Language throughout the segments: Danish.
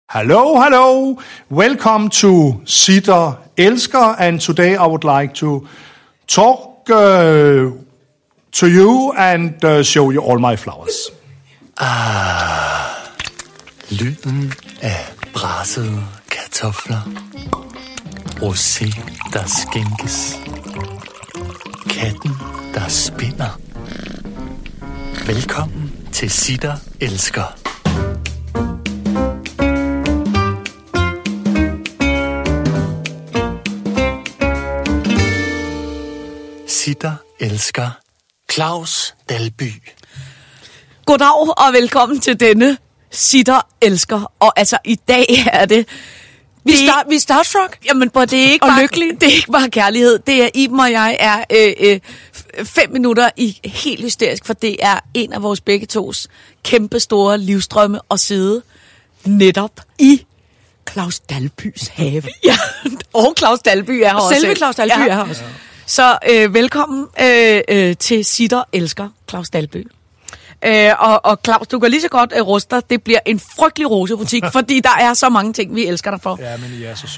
Hello. Welcome to Sitter Elsker, and today I would like to talk to you and show you all my flowers. Lyden af brassede kartofler. Rosé, der skænkes. Katten, der spinder. Velkommen til Sitter Elsker. Sitter Elsker. Claus Dalby. Goddag og velkommen til denne Sitter Elsker. Og altså i dag er det... Vi er starstruck. Jamen, det er ikke bare lykkelige. Det er ikke bare kærlighed. Det er Iben og jeg er 5 minutter i helt hysterisk, for det er en af vores begge tos kæmpe store livsdrømme at sidde netop i Claus Dalbys have. Ja, og Claus Dalby er her også. Selve Claus Dalby er her også. Så velkommen til Sitter Elsker, Claus Dalby. Og Claus, du kan lige så godt ruste dig. Det bliver en frygtelig rosebutik, fordi der er så mange ting, vi elsker dig for. Ja, men I er så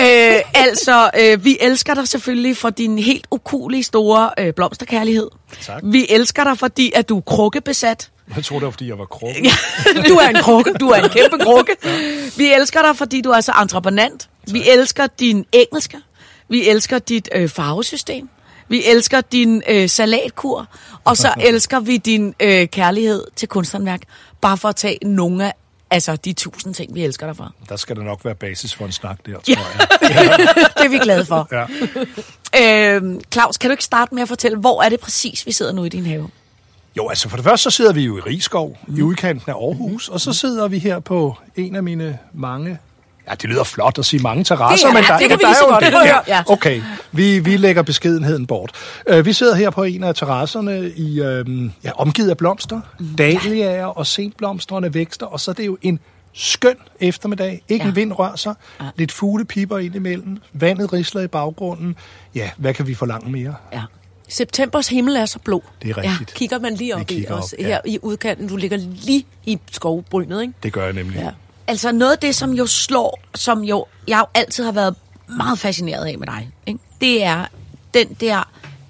søde. Vi elsker dig selvfølgelig for din helt ukulige store blomsterkærlighed. Tak. Vi elsker dig, fordi at du er krukkebesat. Jeg tror det var, fordi jeg var krukke. Ja, du er en krukke. Du er en kæmpe krukke. Vi elsker dig, fordi du er så entreprenant. Vi elsker din engelske. Vi elsker dit farvesystem. Vi elsker din salatkur. Og så elsker vi din kærlighed til kunsthåndværk. Bare for at tage nogle af de 1000 ting, vi elsker dig for. Der skal der nok være basis for en snak der, tror jeg. Det er vi glade for. Ja. Claus, kan du ikke starte med at fortælle, hvor er det præcis, vi sidder nu i din have? Jo, altså for det første, så sidder vi jo i Rigskov, i udkanten af Aarhus, og så sidder vi her på en af mine mange... Ja, det lyder flot at sige mange terrasser, men det kan vi lige så godt høre. Ja. Okay, vi lægger beskedenheden bort. Vi sidder her på en af terrasserne i omgivet af blomster, dahliaer og senblomstrende vækster, og så er det jo en skøn eftermiddag. Ikke en vind rører sig, lidt fuglepiber ind imellem, vandet risler i baggrunden. Ja, hvad kan vi forlange mere? Ja. Septembers himmel er så blå. Det er rigtigt. Ja, kigger man lige op i os her i udkanten. Du ligger lige i skovbrynet, ikke? Det gør jeg nemlig. Ja. Altså noget af det, som jo slår, jeg jo altid har været meget fascineret af med dig, ikke? Det er den der,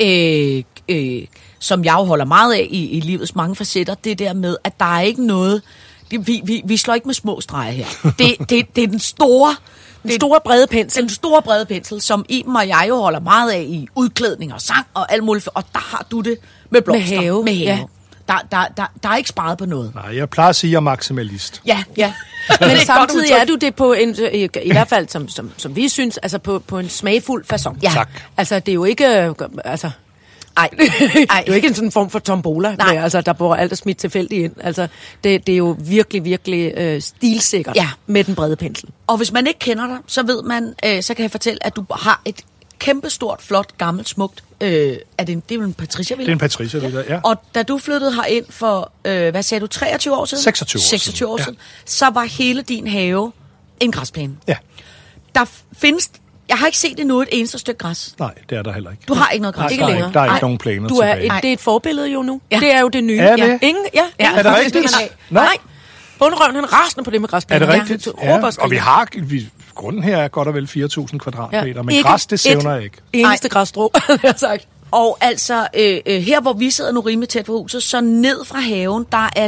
som jeg jo holder meget af i livets mange facetter, det der med, at der er ikke noget, vi slår ikke med små streger her. Det er den store... Den store brede pensel, som Iben og jeg jo holder meget af i udklædning og sang og alt muligt, og der har du det med blomster. Med have. Ja. Der er ikke sparet på noget. Nej, jeg plejer at sige, at jeg er maksimalist. Ja. Men samtidig er du det på en, i hvert fald som vi synes, altså på en smagfuld facon. Ja. Tak. Altså det er jo ikke, Ej. Det er jo ikke en sådan form for tombola, altså der bor alt er smidt tilfældigt ind. Altså det er jo virkelig, virkelig stilsikkert med den brede pensel. Og hvis man ikke kender dig, så ved man, så kan jeg fortælle, at du har et kæmpestort, flot, gammelt, smukt. Det er jo en Patricia-villa? Det er en Patricia-villa, ja. Og da du flyttede herind for, hvad sagde du, 23 år siden? 26 år siden. Så var hele din have en græsplæne. Ja. Der findes... Jeg har ikke set endnu et eneste stykke græs. Nej, det er der heller ikke. Du har ikke noget græs? Nej, der er ikke nogen planer tilbage. Det er et forbillede jo nu. Ja. Det er jo det nye. Er det? Ingen er det rigtigt? Nej. Bunderøven, han rasende på det med græsplæner. Er det rigtigt? Ja. Og grunden her er godt og vel 4.000 kvadratmeter, men græs, det sævner ikke. Eneste græsstrå, har sagt. Og altså, her hvor vi sidder nu rimelig tæt på huset, så ned fra haven, der er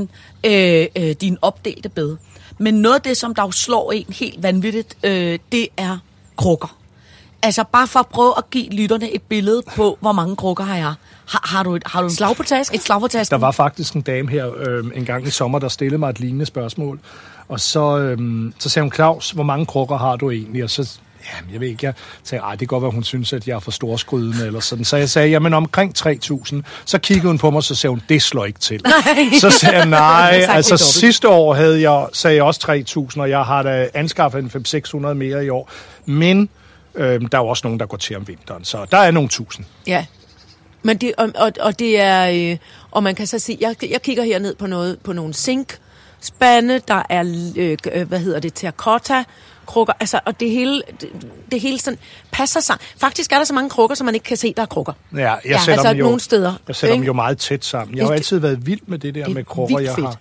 din opdelte bed. Men noget af det, som der jo slår en helt vanvittigt, det er krukker. Altså bare for at prøve at give lytterne et billede på, hvor mange krukker har jeg. Har du et slag på tasken? Et slag på tasken? Der var faktisk en dame her en gang i sommer, der stillede mig et lignende spørgsmål. Og så sagde hun, Claus, hvor mange krukker har du egentlig? Og så, jeg ved ikke, jeg sagde, det kan godt være, hun synes, at jeg er for storskrydende eller sådan. Så jeg sagde, jamen omkring 3.000. Så kiggede hun på mig, så sagde hun, det slår ikke til. Nej. Så sagde jeg, nej, altså sidste år sagde jeg også 3.000, og jeg har da anskaffet en 500-600 mere i år. Men der er jo også nogen, der går til om vinteren, så der er nogle 1000. Ja, men det, og det er, og man kan så sige, jeg kigger her ned på nogle zinkspande, der er, terracotta krukker, altså, og det hele sådan passer sammen. Faktisk er der så mange krukker, som man ikke kan se, der er krukker. Ja, jeg sætter dem jo nogle steder. Jeg sætter dem jo meget tæt sammen. Jeg har jo altid været vild med det der med krukker. Jeg har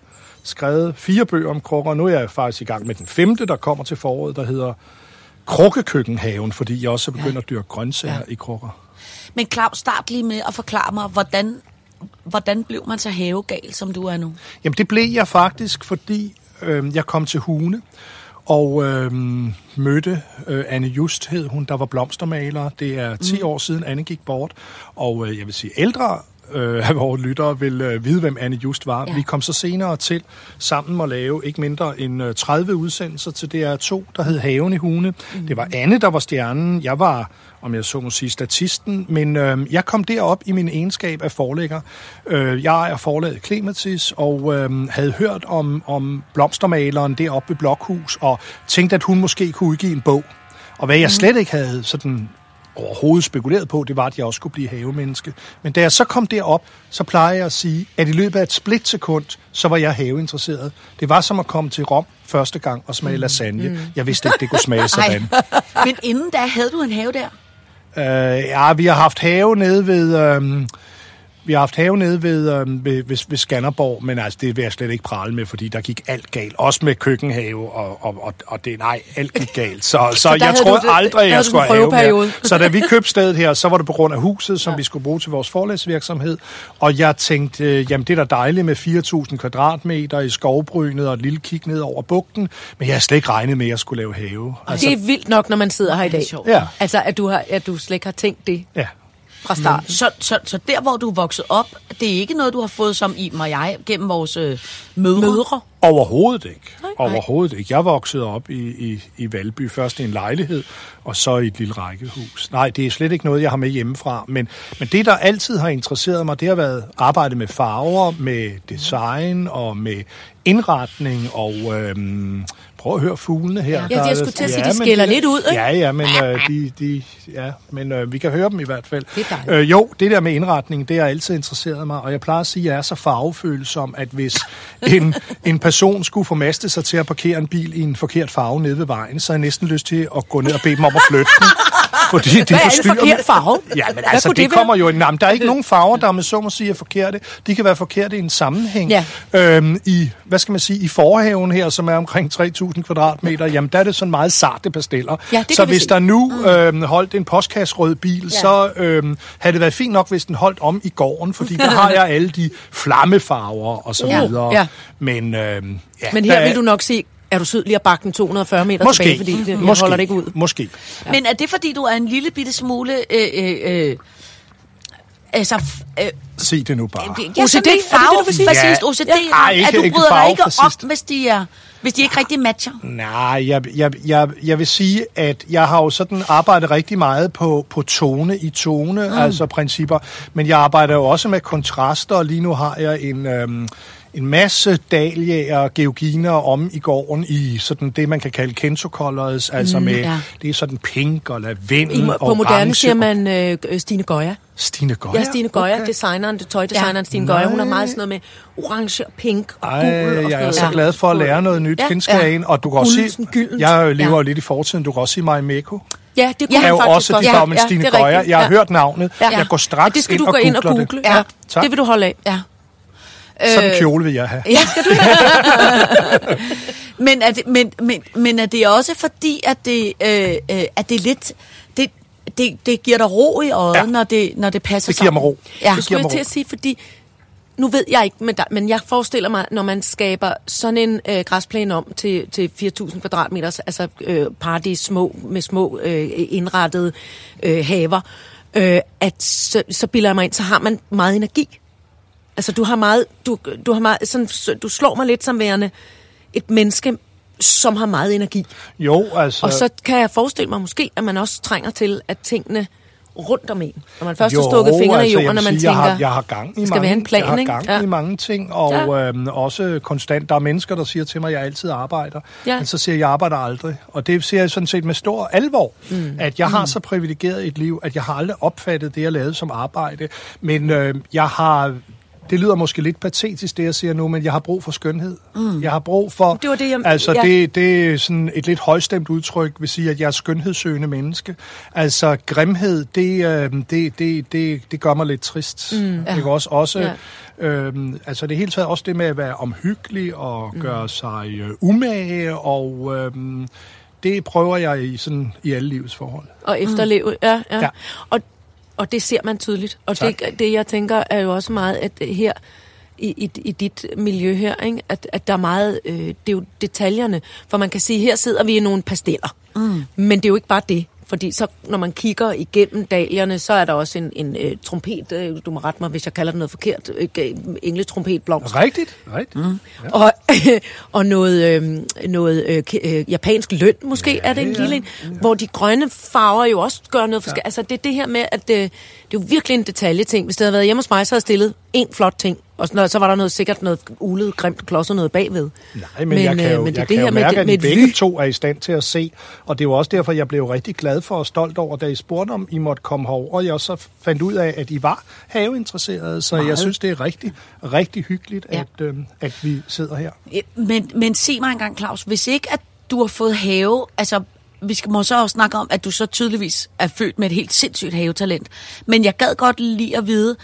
skrevet 4 bøger om krukker, og nu er jeg faktisk i gang med den 5., der kommer til foråret, der hedder Krukkekøkkenhaven, fordi jeg også er begyndt at dyrke grøntsager i krukker. Men Claus, start lige med at forklare mig, hvordan blev man så havegal, som du er nu? Jamen det blev jeg faktisk, fordi jeg kom til Hune og mødte Anne Just, hed hun, der var blomstermaler. Det er 10 år siden Anne gik bort, og jeg vil sige ældre af vores lyttere vil vide, hvem Anne Just var. Ja. Vi kom så senere til sammen at lave ikke mindre end 30 udsendelser til DR2, der hed Haven i Hune. Det var Anne, der var stjernen. Jeg var, om jeg så må sige, statisten, men jeg kom derop i min egenskab af forlægger. Jeg er forlaget Clematis og havde hørt om blomstermaleren deroppe ved Blokhus, og tænkte, at hun måske kunne udgive en bog. Og hvad jeg slet ikke havde sådan overhovedet spekuleret på, det var, at jeg også skulle blive havemenneske. Men da jeg så kom derop, så plejer jeg at sige, at i løbet af et splitsekund, så var jeg haveinteresseret. Det var som at komme til Rom første gang og smage lasagne. Jeg vidste ikke, det kunne smage sådan. Men inden da, havde du en have der? Ja, vi har haft have nede ved... ved Skanderborg, men altså, det vil jeg slet ikke prale med, fordi der gik alt galt. Også med køkkenhave, og det, nej, alt gik galt. Så jeg troede aldrig, jeg skulle have mere. Så da vi købte stedet her, så var det på grund af huset, som vi skulle bruge til vores forlægsvirksomhed. Og jeg tænkte, jamen det er da dejligt med 4.000 kvadratmeter i skovbrynet og et lille kig ned over bugten, men jeg har slet ikke regnet med, at jeg skulle lave have. Altså, det er vildt nok, når man sidder her i dag. Ja. Altså, at du slet ikke har tænkt det. Ja. Fra starten. Så der, hvor du er vokset op, det er ikke noget, du har fået som Iben og jeg gennem vores mødre? Overhovedet ikke. Overhovedet ikke. Jeg voksede op i Valby, først i en lejlighed, og så i et lille rækkehus. Nej, det er slet ikke noget, jeg har med hjemmefra. Men det, der altid har interesseret mig, det har været arbejde med farver, med design og med indretning og... Prøv at høre fuglene her. Ja, jeg skulle til at sige, de skiller lidt ud, ikke? Ja, men vi kan høre dem i hvert fald. Det er dejligt. Jo, det der med indretning, det har altid interesseret mig, og jeg plejer at sige, at jeg er så farvefølsom, at hvis en person skulle formaste sig til at parkere en bil i en forkert farve nede ved vejen, så har jeg næsten lyst til at gå ned og bede dem om at flytte den. Fordi det hvad er en forkert farve? Ja, men altså, det kommer jo i navn. Der er ikke nogen farver, der med så må sige er forkerte. De kan være forkerte i en sammenhæng. Ja. I, hvad skal man sige, i forhaven her, som er omkring 3.000 kvadratmeter, jamen der er det sådan meget sarte pasteller. Ja, så hvis der nu holdt en postkasserød bil, så havde det været fint nok, hvis den holdt om i gården, fordi der har jeg alle de flammefarver og så videre. Ja. Men her vil du nok se, er du sød lige at bakke den 240 meter tilbage, fordi det holder det ikke ud? Måske. Ja. Men er det, fordi du er en lille bitte smule... sig det nu bare. OCD? Farvefascist? OCD? Ja, du bryder dig ikke op, hvis de ikke rigtig matcher? Nej, jeg vil sige, at jeg har jo sådan arbejdet rigtig meget på tone i tone, altså principper. Men jeg arbejder jo også med kontraster, og lige nu har jeg en masse dahliaer og georginer om i gården i sådan det, man kan kalde Kenzo-colors, altså det er sådan pink og lavendel og på moderne siger man Stine Goya. Stine Goya? Ja, Stine Goya, okay. Designeren, tøjdesigneren Stine Goya. Hun har meget sådan noget med orange og pink og gul. Jeg er så glad for at lære noget nyt kendskab, og du kan også sige, jeg lever jo lidt i fortiden, du kan også sige Marimekko. Ja, det kunne er jo også de farver med Stine Goya. Jeg har hørt navnet. Jeg går straks ind og googler det. Ja, det vil du holde af. Ja. Sådan en kjole vil jeg have. Ja, skal du men er det også fordi, at det er lidt... Det giver dig ro i øjet, når det passer sammen? Det giver mig ro. Ja. Det skulle jeg til at sige, fordi... Nu ved jeg ikke, men jeg forestiller mig, når man skaber sådan en græsplæne om til 4.000 kvadratmeter, altså paradis med små indrettede haver, at så bilder jeg mig ind, så har man meget energi. Altså du har meget, sådan, du slår mig lidt som værende et menneske, som har meget energi. Jo, altså... Og så kan jeg forestille mig måske, at man også trænger til, at tingene rundt om en. Når man først har stukket fingrene i jorden, og man tænker, jeg har gang i skal være en plan, jeg har gang i mange ting, og også konstant. Der er mennesker, der siger til mig, at jeg altid arbejder. Ja. Men så siger jeg arbejder aldrig. Og det siger jeg sådan set med stor alvor, at jeg har så privilegeret et liv, at jeg har aldrig opfattet det, jeg lavede som arbejde. Men det det lyder måske lidt patetisk, det jeg siger nu, men jeg har brug for skønhed. Jeg har brug for... Det var det, det er sådan et lidt højstemt udtryk, vil sige, at jeg er skønhedssøgende menneske. Altså, grimhed, det gør mig lidt trist. Ikke også altså det hele taget også det med at være omhyggelig og gøre sig umage, og det prøver jeg i alle livets forhold. Og efterleve, ja. Og det ser man tydeligt. Og det jeg tænker er jo også meget, at her i dit miljø her, ikke? At der er meget, det er jo detaljerne. For man kan sige, her sidder vi i nogle pasteller. Men det er jo ikke bare det. Fordi så, når man kigger igennem dahlierne, så er der også en trompet, du må rette mig, hvis jeg kalder det noget forkert, engletrompetblomst. Rigtigt. Ja. Og noget japansk løn, måske er det en lille en, hvor de grønne farver jo også gør noget forskelligt. Altså det er det her med, at det er jo virkelig en detaljeting. Hvis det havde været hjemme hos mig, så havde jeg stillet en flot ting, og så var der sikkert noget ulet, grimt klodset noget bagved. Nej, men jeg kan jo mærke, at I begge to er i stand til at se, og det er jo også derfor, jeg blev rigtig glad for og stolt over, da I spurgte, om I måtte komme herover, og jeg så fandt ud af, at I var haveinteresserede, så jeg synes, det er rigtig, rigtig hyggeligt, at vi sidder her. Men sig mig engang, Claus, hvis ikke at du har fået have, altså vi må så også snakke om, at du så tydeligvis er født med et helt sindssygt havetalent, men jeg gad godt lide at vide,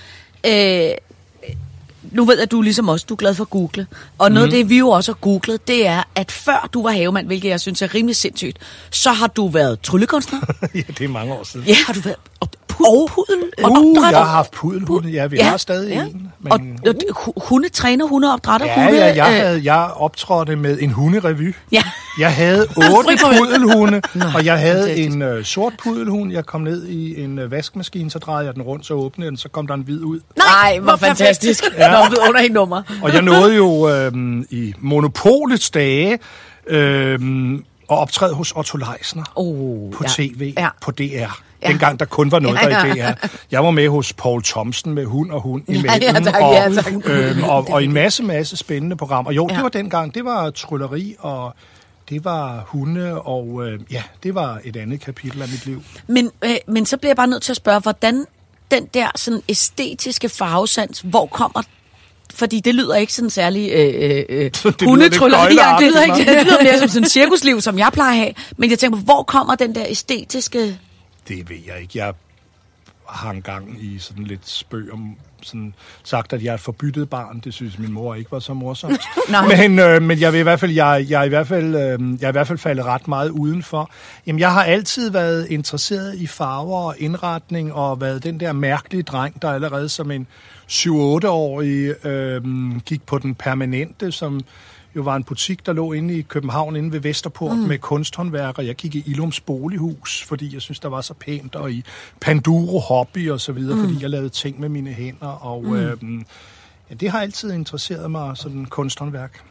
nu ved jeg, at du ligesom også, du er glad for at google. Og noget af det, vi jo også har googlet, det er, at før du var havemand, hvilket jeg synes er rimelig sindssygt, så har du været tryllekunstner. Ja, det er mange år siden. Ja, har du været pudel? Jeg har haft pudelhunde. Ja, vi har stadig en. Men, og hundetræner, hundeopdrætter, jeg optrådte med en hunderevy. Ja. Jeg havde 8 pudelhunde, og jeg havde en sort pudelhund. Jeg kom ned i en vaskemaskine, så drejede jeg den rundt, så åbnede den, så kom der en hvid ud. Nej, hvor fantastisk. Ja. Nå, under et nummer. Og jeg nåede jo i monopolets dage at optræde hos Otto Leisner på tv, på DR. Dengang der kun var noget der i DR. Jeg var med hos Poul Thomsen med Hund og Hund imellem, og en masse spændende programmer. Jo, det var dengang. Det var trylleri, og det var hunde, og det var et andet kapitel af mit liv. Men så bliver jeg bare nødt til at spørge, hvordan den der sådan æstetiske farvesans, hvor kommer... Fordi det lyder ikke sådan særlig hundetrylleri. Det lyder mere som sådan et cirkusliv, som jeg plejer at have. Men jeg tænker på, hvor kommer den der æstetiske... Det ved jeg ikke. Jeg har engang i sådan lidt spøg om sådan sagt, at jeg er et forbyttet barn. Det synes min mor ikke var så morsomt. Men jeg vil i hvert fald, jeg er i hvert fald faldet ret meget udenfor. Jamen, jeg har altid været interesseret i farver og indretning, og været den der mærkelige dreng, der allerede som en 7-8-årig gik på den permanente, som jo var en butik, der lå inde i København, inde ved Vesterport, med kunsthåndværk, og jeg gik i Illums Bolighus, fordi jeg synes, der var så pænt, og i Panduro Hobby og så videre, fordi jeg lavede ting med mine hænder, og det har altid interesseret mig, sådan kunsthåndværk.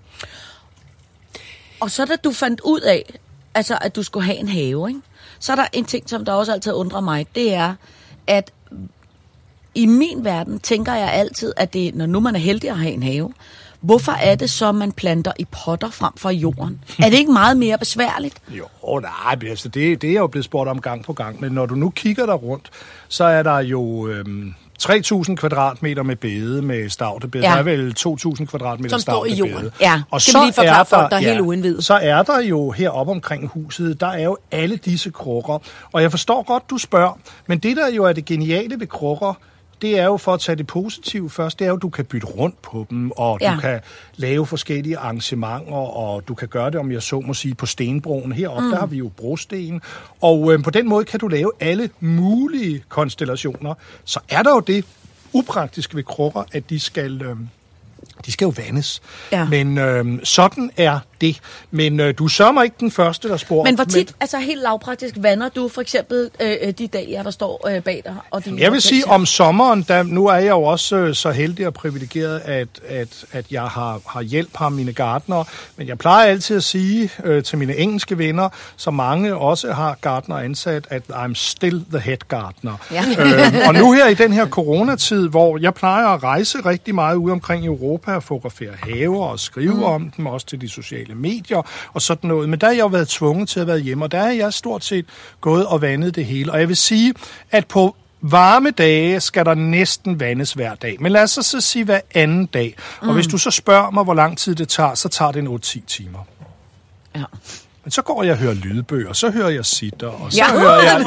Og så da du fandt ud af, altså at du skulle have en have, ikke? Så er der en ting, som der også altid undrer mig, det er, at i min verden tænker jeg altid, at det, når nu man er heldig at have en have, hvorfor er det så, man planter i potter frem for i jorden? Er det ikke meget mere besværligt? Jo, nej, altså det er jo blevet spurgt om gang på gang, men når du nu kigger der rundt, så er der jo 3.000 kvadratmeter med bede, med stavtebede. Der er vel 2.000 kvadratmeter stavtebede. Som står i jorden. Ja, og skal vi lige forklare folk, der er helt uindvidet. Så er der jo heroppe omkring huset, der er jo alle disse krukker. Og jeg forstår godt, du spørger, men det der jo er det geniale ved krukker, det er jo, for at tage det positive først, det er jo, at du kan bytte rundt på dem, og du kan lave forskellige arrangementer, og du kan gøre det, om jeg så må sige, på stenbroen. Heroppe, der har vi jo brosten, og på den måde kan du lave alle mulige konstellationer. Så er der jo det upraktiske ved krukker, at de skal jo vandes. Ja. Men sådan er det. Men du er sørger ikke den første, der spurgte. Men hvor tit, altså helt lavpraktisk, vander du for eksempel de dahlier, der står bag dig? Og jeg vil sige, om sommeren, nu er jeg jo også så heldig og privilegeret, at jeg har hjælp af mine gartnere. Men jeg plejer altid at sige til mine engelske venner, så mange også har gartnere ansat, at I'm still the head gardener. Ja. Og nu her i den her coronatid, hvor jeg plejer at rejse rigtig meget ude omkring i Europa, at fotografere haver og skrive om dem, også til de sociale medier og sådan noget. Men der har jeg jo været tvunget til at være hjemme, og der er jeg stort set gået og vandet det hele. Og jeg vil sige, at på varme dage skal der næsten vandes hver dag. Men lad os så sige hver anden dag. Og hvis du så spørger mig, hvor lang tid det tager, så tager det en 8-10 timer. Ja. Men så går jeg og hører lydbøger, så hører jeg sitter, og så Ja. hører jeg...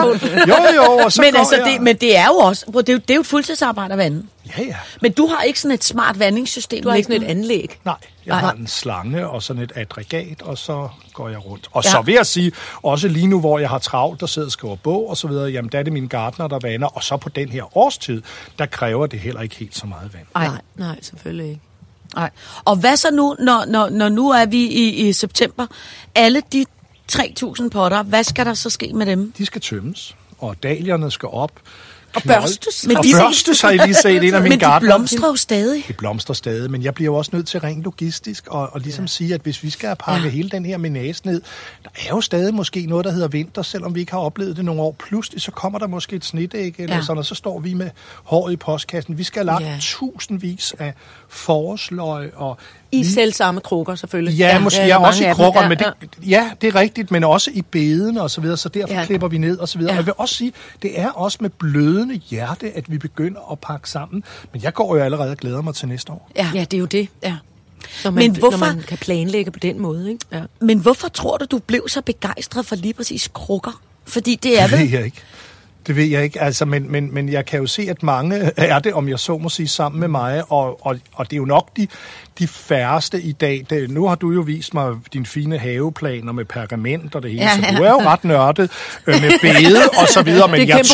Jo, og så Men, går altså, jeg... men det er jo også... Det er jo et fuldtidsarbejde at vande. Ja. Men du har ikke sådan et smart vandingssystem. Du har ikke sådan et anlæg. Nej, jeg har en slange og sådan et aggregat, og så går jeg rundt. Og så vil jeg sige, også lige nu, hvor jeg har travlt, der sidder og skriver bog og så videre, jamen der er det mine gartner, der vander, og så på den her årstid, der kræver det heller ikke helt så meget vand. Nej, selvfølgelig ikke. Nej. Og hvad så nu, når nu er vi i september? Alle de 3.000 potter, hvad skal der så ske med dem? De skal tømmes, og dahlierne skal op. Og børstes. Og børstes har jeg lige set en af mine gartner. Men de blomstrer jo stadig. Det blomstrer stadig, men jeg bliver jo også nødt til rent logistisk og ligesom sige, at hvis vi skal pakke hele den her menage ned, der er jo stadig måske noget, der hedder vinter, selvom vi ikke har oplevet det nogle år. Pludselig så kommer der måske et snedæg eller sådan, og så står vi med håret i postkassen. Vi skal have lagt tusindvis af forårsløg og... I selv samme krukker, selvfølgelig. Ja, måske også i krukker, men det er rigtigt, men også i bedene og så videre, så derfor klipper vi ned og så videre. Og jeg vil også sige, det er også med blødende hjerte, at vi begynder at pakke sammen. Men jeg går jo allerede og glæder mig til næste år. Ja, det er jo det. Ja. Når man kan planlægge på den måde, ikke? Ja. Men hvorfor tror du blev så begejstret for lige præcis krukker? Fordi det er vel... Det ved jeg ikke, altså, men jeg kan jo se, at mange er det, om jeg så må sige, sammen med mig, og det er jo nok de færreste i dag. Nu har du jo vist mig dine fine haveplaner med pergament og det hele, så du er jo ret nørdet med bede og så videre, men jeg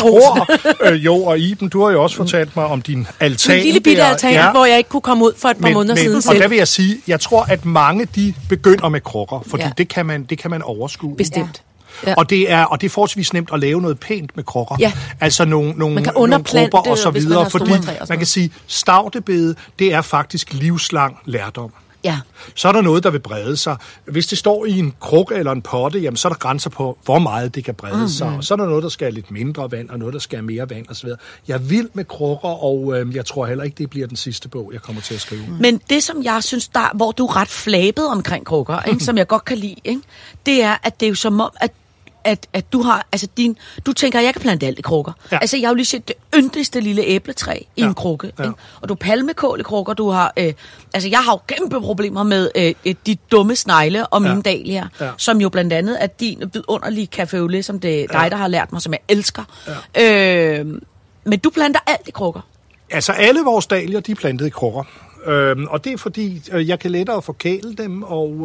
tror, og Iben, du har jo også fortalt mig om din altan. En lille bitte altan, hvor jeg ikke kunne komme ud for et par måneder siden selv. Og der vil jeg sige, jeg tror, at mange de begynder med krukker, fordi det kan man overskue. Bestemt. Ja. Og det er forholdsvis nemt at lave noget pænt med krukker. Ja. Altså nogle grupper og så videre, fordi man kan sige, stavtebede, det er faktisk livslang lærdom. Ja. Så er der noget, der vil brede sig. Hvis det står i en krukke eller en potte, jamen, så er der grænser på, hvor meget det kan brede sig. Og så er der noget, der skal have lidt mindre vand, og noget, der skal have mere vand osv. Jeg er vild med krukker, og jeg tror heller ikke, det bliver den sidste bog, jeg kommer til at skrive. Men det, som jeg synes, hvor du er ret flabet omkring krukker, ikke, som jeg godt kan lide, ikke, det er, at det er jo som om, at du har, altså du tænker, at jeg kan plante alt i krukker. Ja. Altså, jeg har jo lige set det yndigste lille æbletræ i en krukke, ikke? Og du palmekål i krukker, du har, altså, jeg har jo kæmpe problemer med de dumme snegle og mine dahlier, som jo blandt andet er din vidunderlige café au lait, som det er dig, der har lært mig, som jeg elsker. Ja. Men du planter alt i krukker. Altså, alle vores dahlier, de er plantet i krukker. Og det er fordi, jeg kan lettere forkæle dem,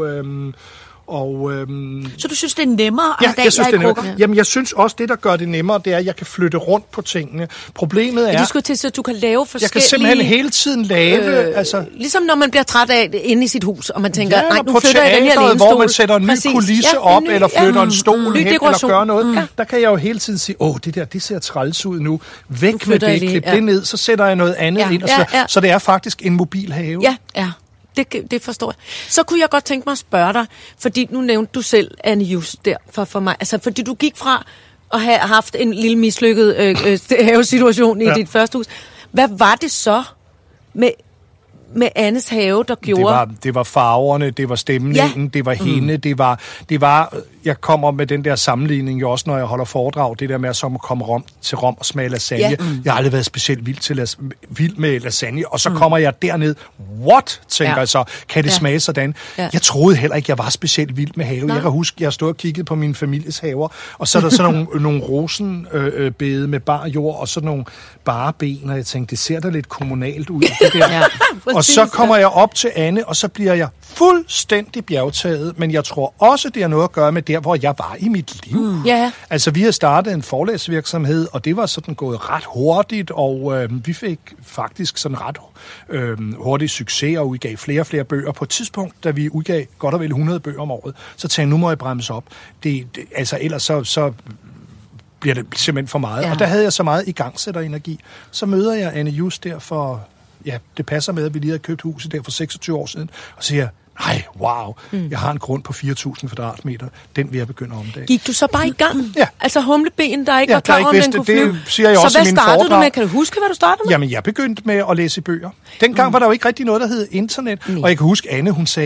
Så du synes, det er nemmere at jeg synes, det er krukker? Jamen, jeg synes også, det, der gør det nemmere, det er, at jeg kan flytte rundt på tingene. Problemet er... Du skulle til, så du kan lave forskellige... Jeg kan simpelthen hele tiden lave... Ligesom når man bliver træt af det inde i sit hus, og man tænker, nej, nu på flytter jeg den her lænestol. Hvor man sætter en ny kulisse op, eller flytter en stol hen, eller gør noget. Der kan jeg jo hele tiden sige, det ser træls ud nu. Væk med det, klip det ned, så sætter jeg noget andet ind. Så det er faktisk en mobil have. Ja. Det forstår jeg. Så kunne jeg godt tænke mig at spørge dig, fordi nu nævnte du selv Anne Just der for mig. Altså, fordi du gik fra at have haft en lille mislykket havesituation i dit første hus. Hvad var det så med Annes have, der gjorde... Det var farverne, det var stemningen, det var hende, det var... Jeg kommer med den der sammenligning jo også, når jeg holder foredrag, det der med at komme til Rom og smage lasagne. Ja. Jeg har aldrig været specielt vild med lasagne, og så kommer jeg derned. What? Tænker jeg så. Kan det smage sådan? Ja. Jeg troede heller ikke, jeg var specielt vild med have. Jeg kan huske, jeg stod og kiggede på min families haver, og så er der sådan nogle rosenbede med bar jord, og sådan nogle bare ben, og jeg tænkte, det ser da lidt kommunalt ud. Det der. Og så kommer jeg op til Anne, og så bliver jeg fuldstændig bjergtaget, men jeg tror også, det har noget at gøre med der, hvor jeg var i mit liv. Altså, vi har startet en forlagsvirksomhed, og det var sådan gået ret hurtigt, og vi fik faktisk sådan ret hurtig succes og udgav flere og flere bøger. På et tidspunkt, da vi udgav godt og vel 100 bøger om året, så tænkte jeg, nu må jeg bremse op. Altså, ellers så bliver det simpelthen for meget. Og der havde jeg så meget igangsætterenergi. Så møder jeg Anne Just der for... Ja, det passer med, at vi lige har købt huset der for 26 år siden, og siger, nej, wow, jeg har en grund på 4.000 kvadratmeter, den vil jeg begynde at omdage. Gik du så bare i gang? Ja. Altså humleben, der ikke var klar, om den kunne flyve? Det siger jeg også i mine foredrag. Så hvad startede du med? Kan du huske, hvad du startede med? Jamen, jeg begyndte med at læse bøger. Dengang var der jo ikke rigtig noget, der hed internet, og jeg kan huske, Anne, hun sagde,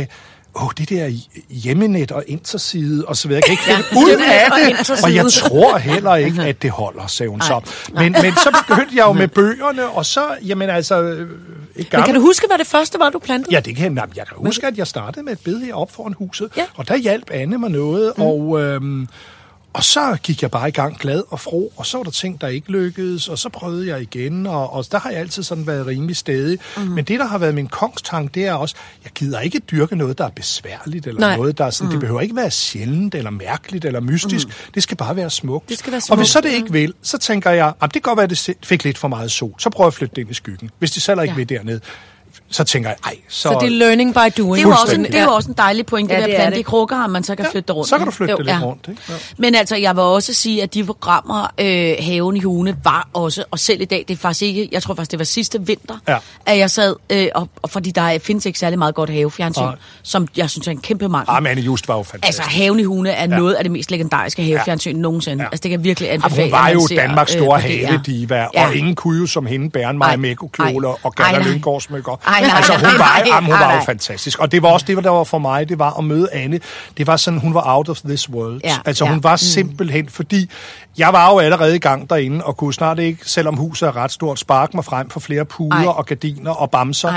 det der hjemmenet og interside og så videre. Jeg kan ikke finde ud af det, og jeg tror heller ikke, at det holder, sagde hun så. Men så begyndte jeg jo med bøgerne, og så, jamen altså... Men kan du huske, hvad det første var, du plantede? Ja, det kan jeg. Jeg kan huske, at jeg startede med et bed heroppe foran huset, og der hjalp Anne mig noget, og så gik jeg bare i gang glad og fro, og så var der ting, der ikke lykkedes, og så prøvede jeg igen, og der har jeg altid sådan været rimelig stædig. Men det, der har været min kongstank, det er også, jeg gider ikke dyrke noget, der er besværligt, eller noget, der er sådan, det behøver ikke være sjældent, eller mærkeligt, eller mystisk. Det skal bare være smukt. Det skal være smukt. Og hvis så det ikke vil, så tænker jeg, det kan godt være, at det fik lidt for meget sol. Så prøver jeg at flytte det ind i skyggen. Hvis de selv ikke vil dernede, så tænker jeg, så det er learning by doing. Det er jo også en dejlig pointe, at plante i krukker, og man så kan flytte det rundt. Så kan du flytte det lidt rundt. Ikke? Ja. Men altså, jeg vil også sige, at de programmer, Haven i Hune, var også, og selv i dag, det er faktisk ikke, jeg tror faktisk, det var sidste vinter, at jeg sad, og fordi der findes ikke særlig meget godt havefjernsyn, som jeg synes er en kæmpe mangel. Men Just var jo fantastisk. Altså, Haven i Hune er noget af det mest legendariske havefjernsyn nogensinde. Altså, det kan virkelig anbefale. Hun var jo Danmarks store havediva, og ingen kunne jo som hende bære en Maja Mekko-kjole og Gerda Lynggaard-smykker. Altså, hun var jo fantastisk. Og det var også det, der var for mig, det var at møde Anne. Det var sådan, hun var out of this world. Altså, hun var simpelthen, fordi jeg var jo allerede i gang derinde, og kunne snart ikke, selvom huset er ret stort, sparke mig frem for flere puder og gardiner og bamser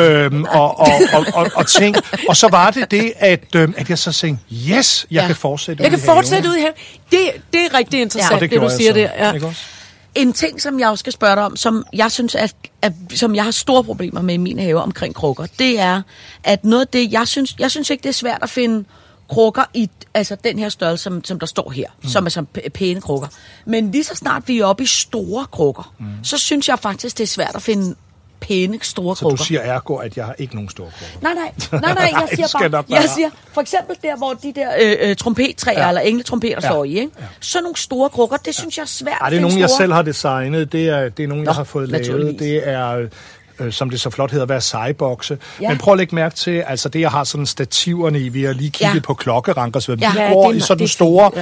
og ting. Og så var det, at jeg så tænkte, yes, jeg kan fortsætte ud i haven. Jeg kan fortsætte ud i haven. Det er rigtig interessant, det du siger der. Ja. En ting, som jeg også skal spørge dig om, som jeg synes, som jeg har store problemer med i min have omkring krukker, det er, at noget af det, jeg synes ikke, det er svært at finde krukker i altså den her størrelse, som der står her, som er som pæne krukker. Men lige så snart vi er oppe i store krukker, så synes jeg faktisk, det er svært at finde pæne, store krukker. Så du siger ergo, at jeg har ikke nogen store krukker? Nej, jeg siger for eksempel der, hvor de der trompettræer eller engletrompeter står i, ikke? Så nogle store krukker, det synes jeg er svært at det er nogle, jeg selv har designet, det er nogle, jeg har fået lavet, det er... som det så flot hedder, Versailles-bokse. Men prøv at lægge mærke til, altså det, jeg har sådan stativerne i, vi har lige kigget på klokkeranker, så vi går i sådan store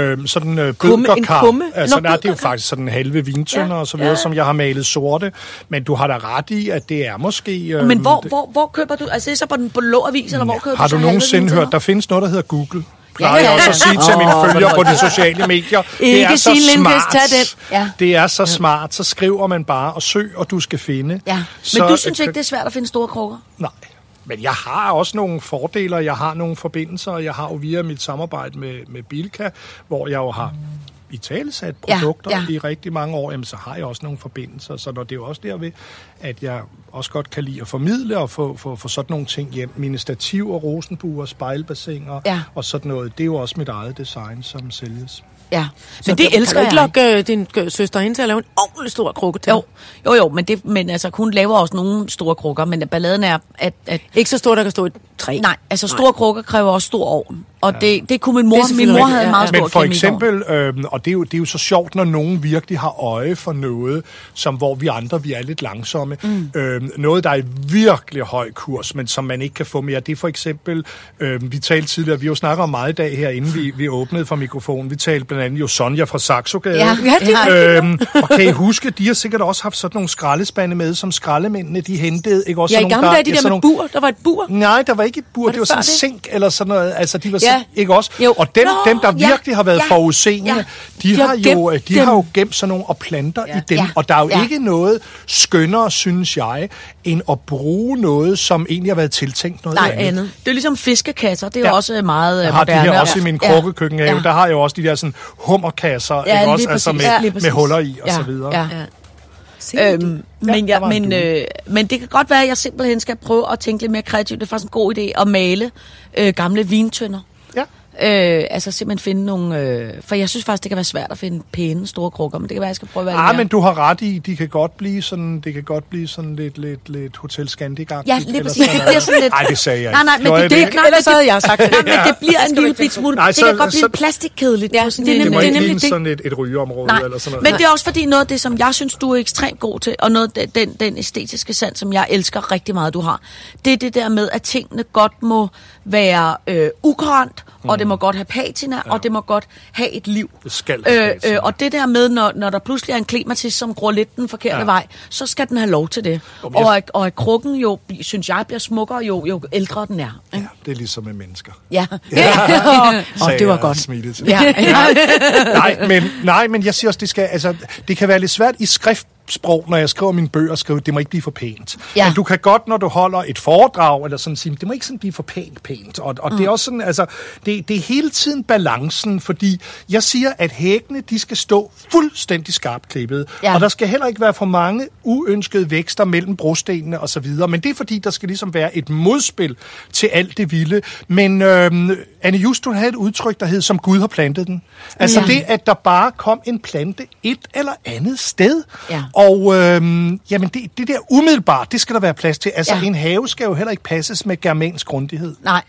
sådan bødkerkar. Altså, det er jo faktisk sådan halve vintønder og så videre, som jeg har malet sorte. Men du har da ret i, at det er måske... Men hvor køber du? Altså det er så på den blå avis, eller hvor køber du? Har du nogensinde hørt, der findes noget, der hedder Google? Plejer jeg også at sige til mine følgere på de sociale medier. Det er så smart. Det er så smart. Så skriver man bare og søg, og du skal finde. Ja. Men du synes ikke, det er svært at finde store krukker? Nej. Men jeg har også nogle fordele, jeg har nogle forbindelser. Jeg har jo via mit samarbejde med Bilka, hvor jeg jo har italesat produkter i rigtig mange år, jamen, så har jeg også nogle forbindelser. Så det er jo også derved, at jeg også godt kan lide at formidle og få sådan nogle ting hjem. Mine stativer, rosenbuer, spejlbassiner og sådan noget. Det er jo også mit eget design, som sælges. Ja, men det elsker jeg. Kan du ikke lokke din søster hen til at lave en ordentlig stor krukke til? Jo, men altså, hun laver også nogle store krukker, men balladen er, at ikke så stor, der kan stå et træ. Nej, altså store krukker kræver også stor ovn. Og det kunne min mor havde en meget stor. Men for eksempel, og det er jo så sjovt, når nogen virkelig har øje for noget, som hvor vi andre, vi er lidt langsomme. Noget, der er i virkelig høj kurs, men som man ikke kan få mere. Det er for eksempel, vi talte tidligere, vi jo snakker om meget i dag her, inden vi åbnede for mikrofonen. Vi talte blandt andet jo Sonja fra Saxogade. Og kan I huske, de har sikkert også haft sådan nogle skraldespande med, som skraldemændene, de hentede. Ikke også i gamle dage, de der med bur. Der var et bur. Nej, der var ikke et bur. Det var sådan en sink eller sådan noget. Altså, de var ikke også? Jo. Og dem, der virkelig har været forudseende, de har jo gemt sådan nogle og planter i dem. Og der er jo ikke noget skønnere, synes jeg, end at bruge noget, som egentlig har været tiltænkt noget andet. Det er ligesom fiskekasser. Det er også meget moderne. Jeg har de her også i min krukkekøkkenhave. Der har jeg jo også de der sådan hummerkasser, ikke også? Altså med huller i og så videre. Men det kan godt være, at jeg simpelthen skal prøve at tænke lidt mere kreativt. Det er faktisk en god idé at male gamle vintønder. Altså simpelthen finde nogle... for jeg synes faktisk, det kan være svært at finde pæne, store krukker, men det kan være, jeg skal prøve at være lidt mere. Men du har ret i, de kan godt blive sådan, lidt Hotel Scandic-agtigt. Ja, lige præcis. Det bliver sådan lidt... Nej, det sagde jeg ikke. Nej, men ellers havde jeg sagt det. Men det bliver en lille bit smule... Det kan godt blive plastikkedeligt. Ja, det må ikke ligne sådan et rygeområde eller sådan noget. Men det er også fordi noget af det, som jeg synes, du er ekstremt god til, og noget af den æstetiske sans, som jeg elsker rigtig meget, du har, det er det der med, at tingene godt må være ukurant, og det må godt have patina, og det må godt have et liv. Det skal have patina. Og det der med, når der pludselig er en klimatis, som går lidt den forkerte vej, så skal den have lov til det. Og at krukken jo, synes jeg, bliver smukkere, jo ældre den er. Ja, det er ligesom med mennesker. Ja. Og det var godt. Nej, men jeg siger også, det kan være lidt svært i skriftsprog, når jeg skriver mine bøger, det må ikke blive for pænt. Ja. Men du kan godt, når du holder et foredrag, eller sådan sige, det må ikke sådan blive for pænt. Og det er også sådan, det er hele tiden balancen, fordi jeg siger, at hækkene, de skal stå fuldstændig skarpt klippet. Ja. Og der skal heller ikke være for mange uønskede vækster mellem brostenene og så videre. Men det er fordi, der skal ligesom være et modspil til alt det vilde. Men Anne Just, hun havde et udtryk, der hed, som Gud har plantet den. Altså det, at der bare kom en plante et eller andet sted. Ja. Og jamen det der umiddelbart, det skal der være plads til. Altså en have skal jo heller ikke passes med germansk grundighed. Nej,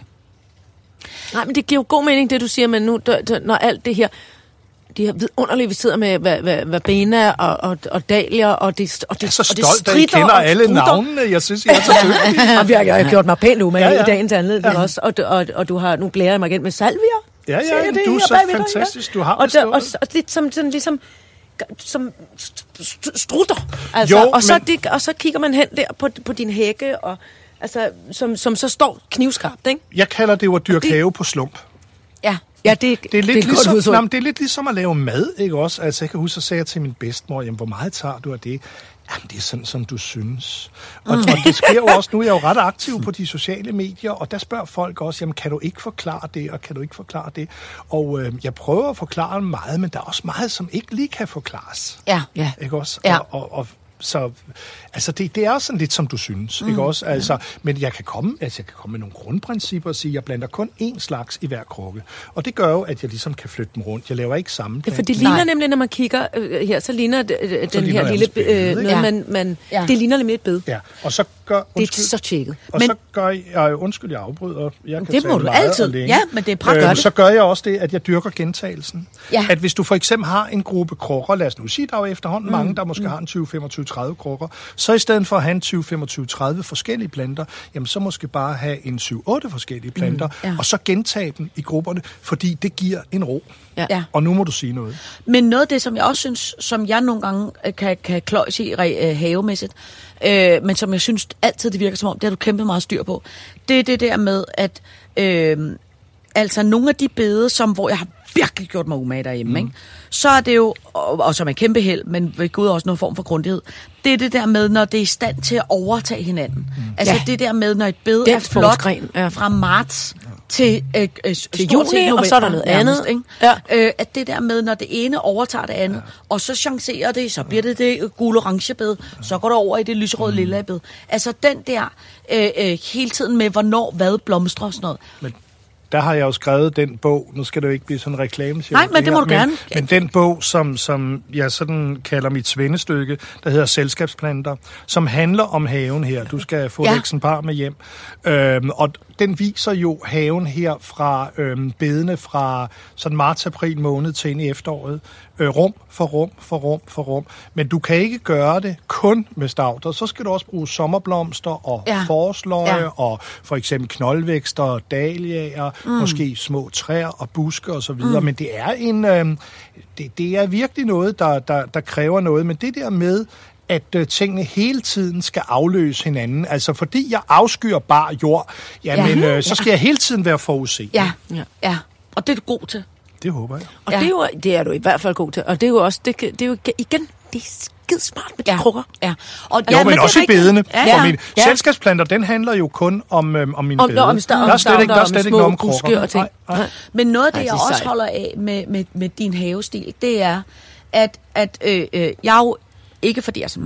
men det giver jo god mening, det du siger, men nu, når alt det her, de her vidunderlige, vi sidder med verbena og dahlier, og det jeg er så stolt, at I kender alle navnene. Jeg synes, I er så dygtige. Jeg har gjort mig pænt umage i dagens anledning også, og du har nu blæret jeg mig igen med salvier. Ja, du er så fantastisk, du har bestået. Og lidt som strutter. Altså, jo, og så kigger man hen der på din hække, og altså, som så står knivskarpt, ikke? Jeg kalder det jo at dyrke have på slump. Ja, det er lidt ligesom, det er lidt ligesom at lave mad, ikke også? Altså, jeg kan huske, at sige til min bedstemor, jamen, hvor meget tager du af det? Jamen, det er sådan, som du synes. Og det sker jo også, nu er jeg jo ret aktiv på de sociale medier, og der spørger folk også, jamen, kan du ikke forklare det, og kan du ikke forklare det? Og jeg prøver at forklare meget, men der er også meget, som ikke lige kan forklares. Ja. Ikke også? Ja. Og så altså det er sådan lidt som du synes, ikke også? Altså, men jeg kan komme med nogle grundprincipper og sige, at jeg blander kun én slags i hver krukke. Og det gør jo, at jeg ligesom kan flytte dem rundt. Jeg laver ikke samme. Ja, for det ligner nemlig, når man kigger her, så ligner den her lille det ligner lidt et bed. Ja, og så gør det er så tjekket. Og så gør jeg undskyld, jeg afbryder. Jeg kan det må du altid. Ja, men det er praktisk. Så gør jeg også det, at jeg dyrker gentagelsen. Ja. At hvis du for eksempel har en gruppe krukker, lad os nu sige, der er jo efterhånden mange, der måske har en 20, 25, 30 krukker, så i stedet for at have en 20, 25, 30 forskellige planter, jamen så måske bare have en 7, 8 forskellige planter, og så gentage dem i grupperne, fordi det giver en ro. Ja. Og nu må du sige noget. Men noget af det, som jeg også synes, som jeg nogle gange kan kløjse i havemæssigt, men som jeg synes altid, det virker som om, det har du kæmpet meget styr på, det er det der med, at altså nogle af de bede, hvor jeg har virkelig gjort mig umage derhjemme, ikke? Så er det jo, og som er kæmpe held, men ved Gud også noget form for grundighed, det er det der med, når det er i stand til at overtage hinanden. Altså det der med, når et bed er flot fra marts til juni, og så er der noget andet. Ikke? At det der med, når det ene overtager det andet, og så chancerer det, så bliver det gul-orange bed, så går det over i det lyserøde lilla bed. Altså den der hele tiden med, hvornår hvad blomstrer og sådan noget. Men der har jeg jo skrevet den bog, nu skal det jo ikke blive sådan en reklame. Nej, men det må du gerne. Men den bog, som jeg sådan kalder mit svendestykke, der hedder Selskabsplanter, som handler om haven her. Du skal få et eksemplar med hjem. Og den viser jo haven her fra bedene fra sådan marts-april måned til ind i efteråret. Rum for rum. Men du kan ikke gøre det kun med stauder. Så skal du også bruge sommerblomster og forsløje og for eksempel knoldvækster og dahliaer, måske små træer og buske og så videre. Men det er det er virkelig noget, der kræver noget. Men det der med at tingene hele tiden skal afløse hinanden. Altså, fordi jeg afskyer bare jord, så skal jeg hele tiden være forudseende. Ja. Og det er du god til. Det håber jeg. Og det er du i hvert fald god til. Og det er jo også, det er jo igen, det er skide smart med de krukker. Ja. Men også i bedene. For mine selskabsplanter, den handler jo kun om mine bede. Der er slet ikke noget om krukker. Og ting. Nej. Men noget af det, jeg også holder af med din havestil, det er, at jeg jo ikke fordi jeg er så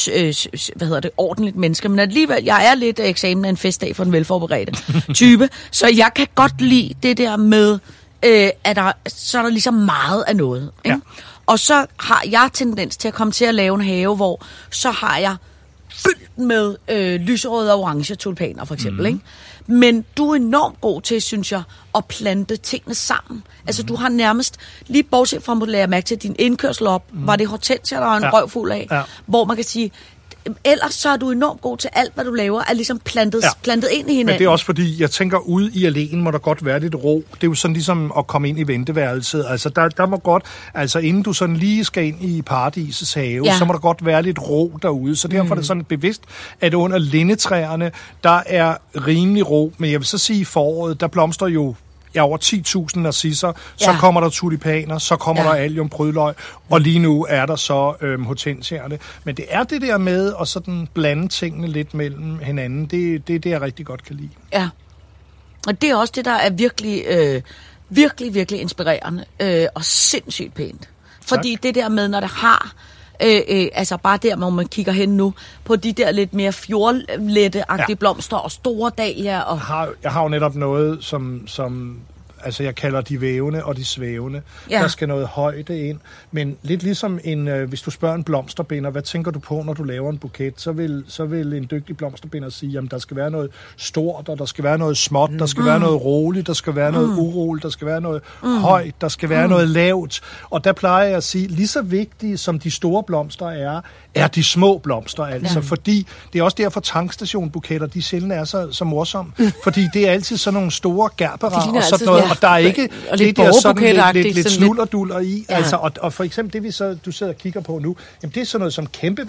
meget, ordentligt menneske, men alligevel, jeg er lidt eksamen af en festdag for den velforberedte type, så jeg kan godt lide det der med, at så er der ligesom meget af noget. Ikke? Ja. Og så har jeg tendens til at komme til at lave en have, hvor så har jeg fyldt med lyserøde og orange tulpaner, for eksempel. Ikke? Men du er enormt god til, synes jeg, at plante tingene sammen. Altså, du har nærmest, lige bortset fra, at lære mærke til din indkørsel op, var det hortensia, der var en røvfuld af, hvor man kan sige, ellers så er du enormt god til alt, hvad du laver, er ligesom plantet ind i hinanden. Men det er også fordi, jeg tænker, ude i alene må der godt være lidt ro. Det er jo sådan ligesom at komme ind i venteværelset. Altså, der må godt, altså inden du sådan lige skal ind i paradisets have, så må der godt være lidt ro derude. Så derfor er det sådan bevidst, at under lindetræerne, der er rimelig ro. Men jeg vil så sige, i foråret, der blomstrer jo over 10.000 narcisser, så kommer der tulipaner, så kommer der alliumprydløg, og lige nu er der så hortensierne. Men det er det der med at sådan blande tingene lidt mellem hinanden, det jeg rigtig godt kan lide. Ja, og det er også det, der er virkelig, virkelig inspirerende og sindssygt pænt. Fordi det der med, når det har... altså bare der, hvor man kigger hen nu, på de der lidt mere fjordlette-agtige blomster og store dahlier. Og... Jeg har jo netop noget, som altså jeg kalder de vævende og de svævende. Der skal noget højde ind. Men lidt ligesom hvis du spørger en blomsterbinder, hvad tænker du på, når du laver en buket, så vil en dygtig blomsterbinder sige, jamen der skal være noget stort, og der skal være noget småt, der skal være noget roligt, der skal være noget uroligt, der skal være noget højt, der skal være noget lavt. Og der plejer jeg at sige, lige så vigtige som de store blomster er de små blomster altså, fordi det er også derfor tankstationbuketter, de sjældent er så morsomme, fordi det er altid sådan nogle store gerberer og sådan noget, og der er ikke det der sådan lidt snullerduller i, altså, og for eksempel det du sidder og kigger på nu, jamen det er sådan noget som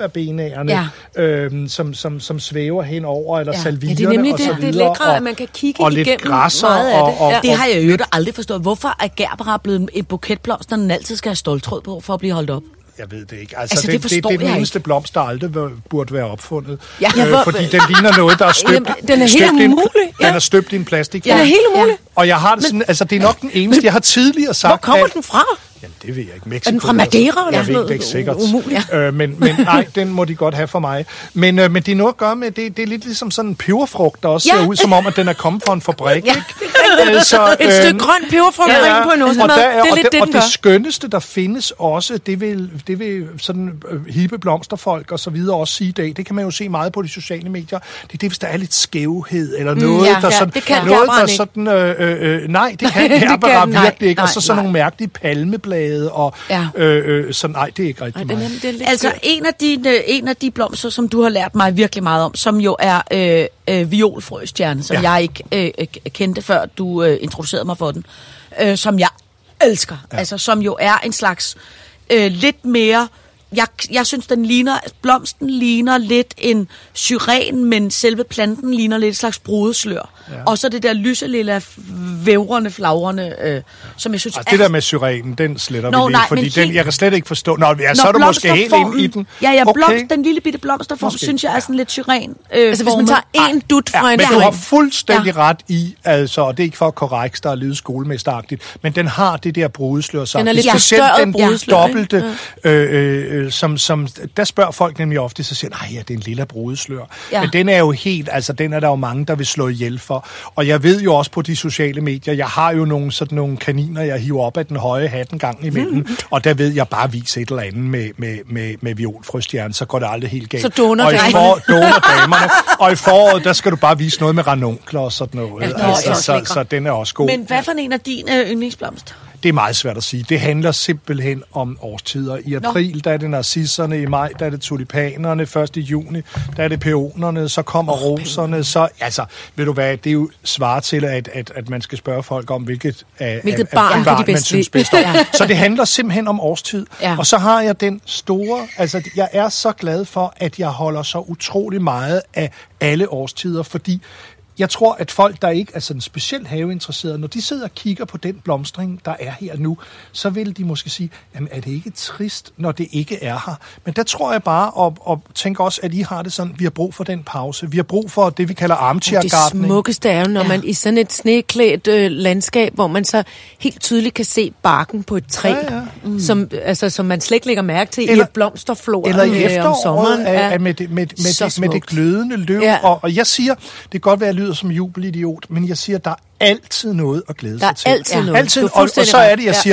kæmpeverbenæerne, som svæver henover, eller salvierne og så videre. Det er lækre, at man kan kigge og igennem græsser, meget af det. Det har jeg jo aldrig forstået. Hvorfor er gerberer blevet et buketblomster, den altid skal have ståltråd på, for at blive holdt op? Jeg ved det ikke. Altså det er den eneste blomst, der aldrig burde være opfundet. Fordi den ligner noget, der er støbt. Den er helt umulig. Den er støbt i en plastik. Den er helt umulig. Og jeg har det sådan, altså det er nok den eneste, jeg har tidligere sagt. Hvor kommer den fra? Jamen, det ved jeg ikke. Mexico. Er den fra Madeira? Jeg ved det ikke sikkert. Men nej, den må de godt have for mig. Men det er noget at gøre med, det er lidt ligesom sådan en peberfrugt, der også ser ud som om, at den er kommet fra en fabrik. Ikke? Så, et stykke grøn peberfrugt på en ostemad. Det er lidt det, den gør. Og det skønneste, der findes også, det vil sådan hippe blomsterfolk og så videre også sige i dag. Det kan man jo se meget på de sociale medier. Det er det, hvis der er lidt skævhed, eller noget, der sådan... Det kan noget, der sådan... nej, det kan gerberer virkelig ikke. Og så sådan nogle mærkelige palmeblade og så nej, det er ikke rigtig meget. Altså en af de blomster, som du har lært mig virkelig meget om, som jo er violfrøstjerne, som jeg ikke kendte før du introducerede mig for den, som jeg elsker, altså som jo er en slags lidt mere. Jeg synes, blomsten ligner lidt en syren, men selve planten ligner lidt et slags brudeslør. Ja. Og så det der lyselilla, vævrende, flagrende, som jeg synes... Altså det der med syrenen, den sletter vi lige, fordi den, jeg kan slet ikke forstå... så er du måske helt inde i den. Ja, den lille bitte blomsterform, synes jeg er sådan lidt syren. Altså hvis man tager en dut fra en... Men du har fuldstændig ret i, altså, og det er ikke for korrekt, der er lyde skolemesteragtigt, men den har det der brudeslør. Den er lidt forstørret brudeslør. Dobbelte... Som der spørger folk nemlig ofte, så siger nej, det er en lille brudeslør. Ja. Men den er jo helt, altså den er der jo mange, der vil slå ihjel for. Og jeg ved jo også på de sociale medier, jeg har jo nogle kaniner, jeg hiver op af den høje hat en gang imellem, og der ved jeg bare vise et eller andet med violfrøstjerne, så går det aldrig helt galt. Så doner damerne. Og i foråret, der skal du bare vise noget med ranunkler og sådan noget. Så den er også god. Men hvad for en af dine yndlingsblomster? Det er meget svært at sige. Det handler simpelthen om årstider. I april, der er det narcisserne, i maj, der er det tulipanerne, først i juni, der er det peonerne, så kommer roserne, så, altså, ved du hvad, det er jo svar til, at man skal spørge folk om, hvilket barn man synes bedst om. Så det handler simpelthen om årstid. Ja. Og så har jeg den store, altså, jeg er så glad for, at jeg holder så utrolig meget af alle årstider, fordi jeg tror, at folk, der ikke er sådan specielt haveinteresserede, når de sidder og kigger på den blomstring, der er her nu, så vil de måske sige, jamen er det ikke trist, når det ikke er her? Men der tror jeg bare, og tænker også, at I har det sådan, vi har brug for den pause. Vi har brug for det, vi kalder armchair gardening. Det smukkeste er jo, når man i sådan et sneklædt landskab, hvor man så helt tydeligt kan se barken på et træ, som man slet ikke lægger mærke til i et blomsterflor eller i efteråret, om sommeren. Med det glødende løv. Ja. Og jeg siger, det kan godt være, at jeg lyder som jubelidiot, men jeg siger, der er altid noget at glæde sig til. Altid noget. Altid, og så er det, jeg siger,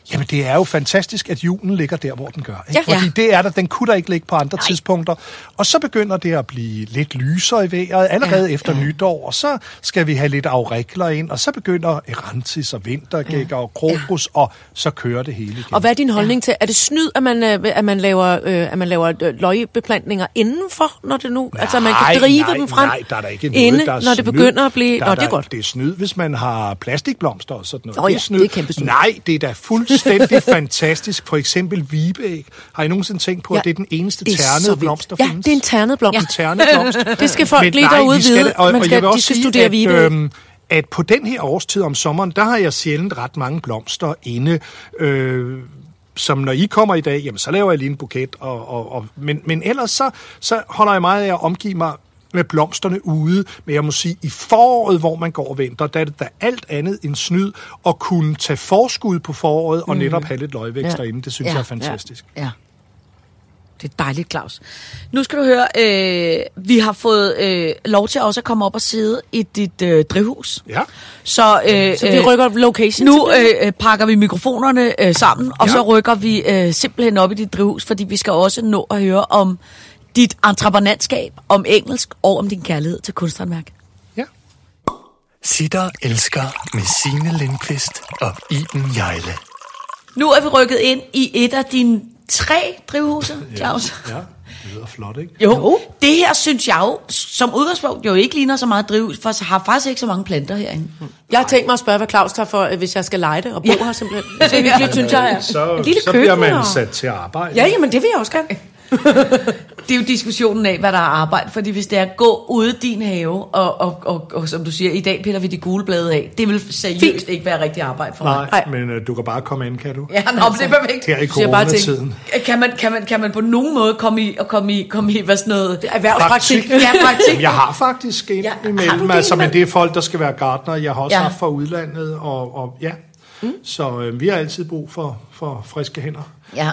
Jamen, det er jo fantastisk, at julen ligger der, hvor den gør. Ikke? Ja. Fordi det er der, den kunne der ikke ligge på andre tidspunkter. Og så begynder det at blive lidt lysere i vejret, allerede efter nytår, og så skal vi have lidt aurikler ind, og så begynder erantis og vintergækker og krokus, og så kører det hele igen. Og hvad er din holdning til? Er det snyd, at man laver løgbeplantninger indenfor, når det nu... altså, man kan drive dem frem der er der ikke noget, inde, der er når det begynder at blive... det er godt. Det er snyd, hvis man har plastikblomster og sådan noget. Ja, det er snyd. det er kæmpe snyd. Nej, det er da fuldstændig fantastisk. For eksempel vibeæg. Har I nogensinde tænkt på, at det er den eneste ternede blomst, der findes? Ja, det er en ternet blomst. En ternet blomst. Det skal folk lige derude vide. De skal studere vibeæg. At på den her årstid om sommeren, der har jeg sjældent ret mange blomster inde. Som når I kommer i dag, jamen så laver jeg lige en buket. Men ellers så holder jeg meget af at omgive mig med blomsterne ude. Men jeg må sige, i foråret, hvor man går og venter, der er det da alt andet end snyd at kunne tage forskud på foråret og netop have lidt løgvækst derinde. Det synes jeg er fantastisk. Ja. Det er dejligt, Claus. Nu skal du høre, vi har fået lov til også at komme op og sidde i dit drivhus. Ja. Så vi rykker location. Nu pakker vi mikrofonerne sammen, og så rykker vi simpelthen op i dit drivhus, fordi vi skal også nå at høre om dit entreprenantskab, om engelsk og om din kærlighed til kunsthåndværk. Ja. Sitter elsker med Signe Lindqvist og Iben Hjejle. Nu er vi rykket ind i et af dine 3 drivhuse, Claus. Ja, det lyder flot, ikke? Jo, det her synes jeg jo, som udgangspunkt jo ikke ligner så meget drivhus, for jeg har faktisk ikke så mange planter herinde. Jeg har tænkt mig at spørge, hvad Claus tager for, hvis jeg skal lege det og bo her simpelthen. Det er hyggeligt, synes jeg. Så bliver man sat til at arbejde. Ja, jamen det vil jeg også gerne. Det er jo diskussionen af, hvad der er arbejde, fordi hvis det er at gå ude i din have, og som du siger, i dag piller vi de gule blade af, det vil seriøst ikke være rigtig arbejde for mig. Nej, men du kan bare komme ind, kan du? Ja, det er perfekt. Her i coronatiden. Kan man på nogen måde komme i hvad sådan noget? Erhvervspraktik. Ja, praktik. Jeg har faktisk en imellem, altså, men det er folk, der skal være gartner. Jeg har også haft fra udlandet, og ja. Så vi har altid brug for friske hænder. Ja.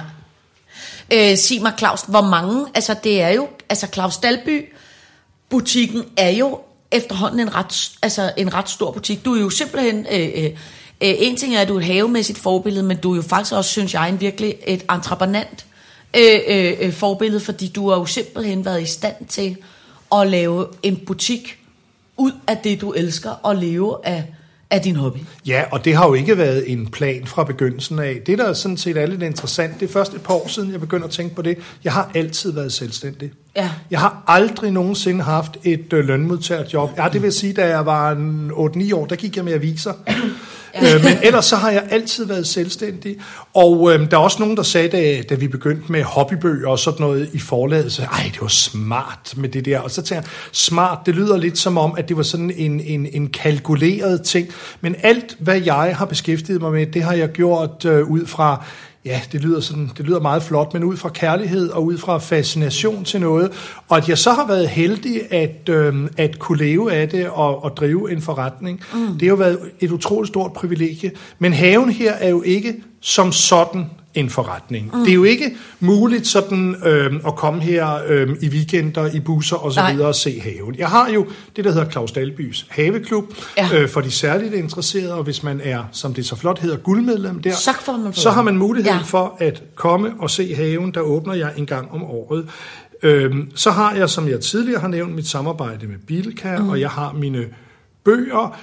Sig mig, Claus, hvor mange, altså det er jo, altså Claus Dalby butikken er jo efterhånden en ret stor butik. Du er jo simpelthen, en ting er, at du er et havemæssigt forbillede, men du er jo faktisk også, synes jeg, virkelig et entreprenant forbillede, fordi du har jo simpelthen været i stand til at lave en butik ud af det, du elsker, og leve af din hobby. Ja, og det har jo ikke været en plan fra begyndelsen af. Det, der sådan set er lidt interessant, det er først et par år siden, jeg begynder at tænke på det. Jeg har altid været selvstændig. Ja. Jeg har aldrig nogensinde haft et lønmodtagerjob. Ja, det vil sige, da jeg var 8-9 år, der gik jeg med aviser. Men ellers så har jeg altid været selvstændig. Og der er også nogen, der sagde, da vi begyndte med hobbybøger og sådan noget i forlaget, så det var smart med det der. Og så tænker jeg, smart, det lyder lidt som om, at det var sådan en kalkuleret ting. Men alt, hvad jeg har beskæftiget mig med, det har jeg gjort ud fra... Ja, det lyder meget flot, men ud fra kærlighed og ud fra fascination til noget. Og at jeg så har været heldig at kunne leve af det og drive en forretning, det har jo været et utroligt stort privilegie. Men haven her er jo ikke som sådan en forretning. Det er jo ikke muligt sådan at komme her i weekender, i busser og så videre og se haven. Jeg har jo det, der hedder Claus Dalbys Haveklub, for de særligt interesserede, og hvis man er, som det så flot hedder, guldmedlem der, så har man muligheden for at komme og se haven. Der åbner jeg en gang om året. Så har jeg, som jeg tidligere har nævnt, mit samarbejde med Bilka, og jeg har mine bøger,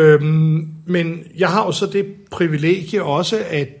men jeg har jo så det privilegie også,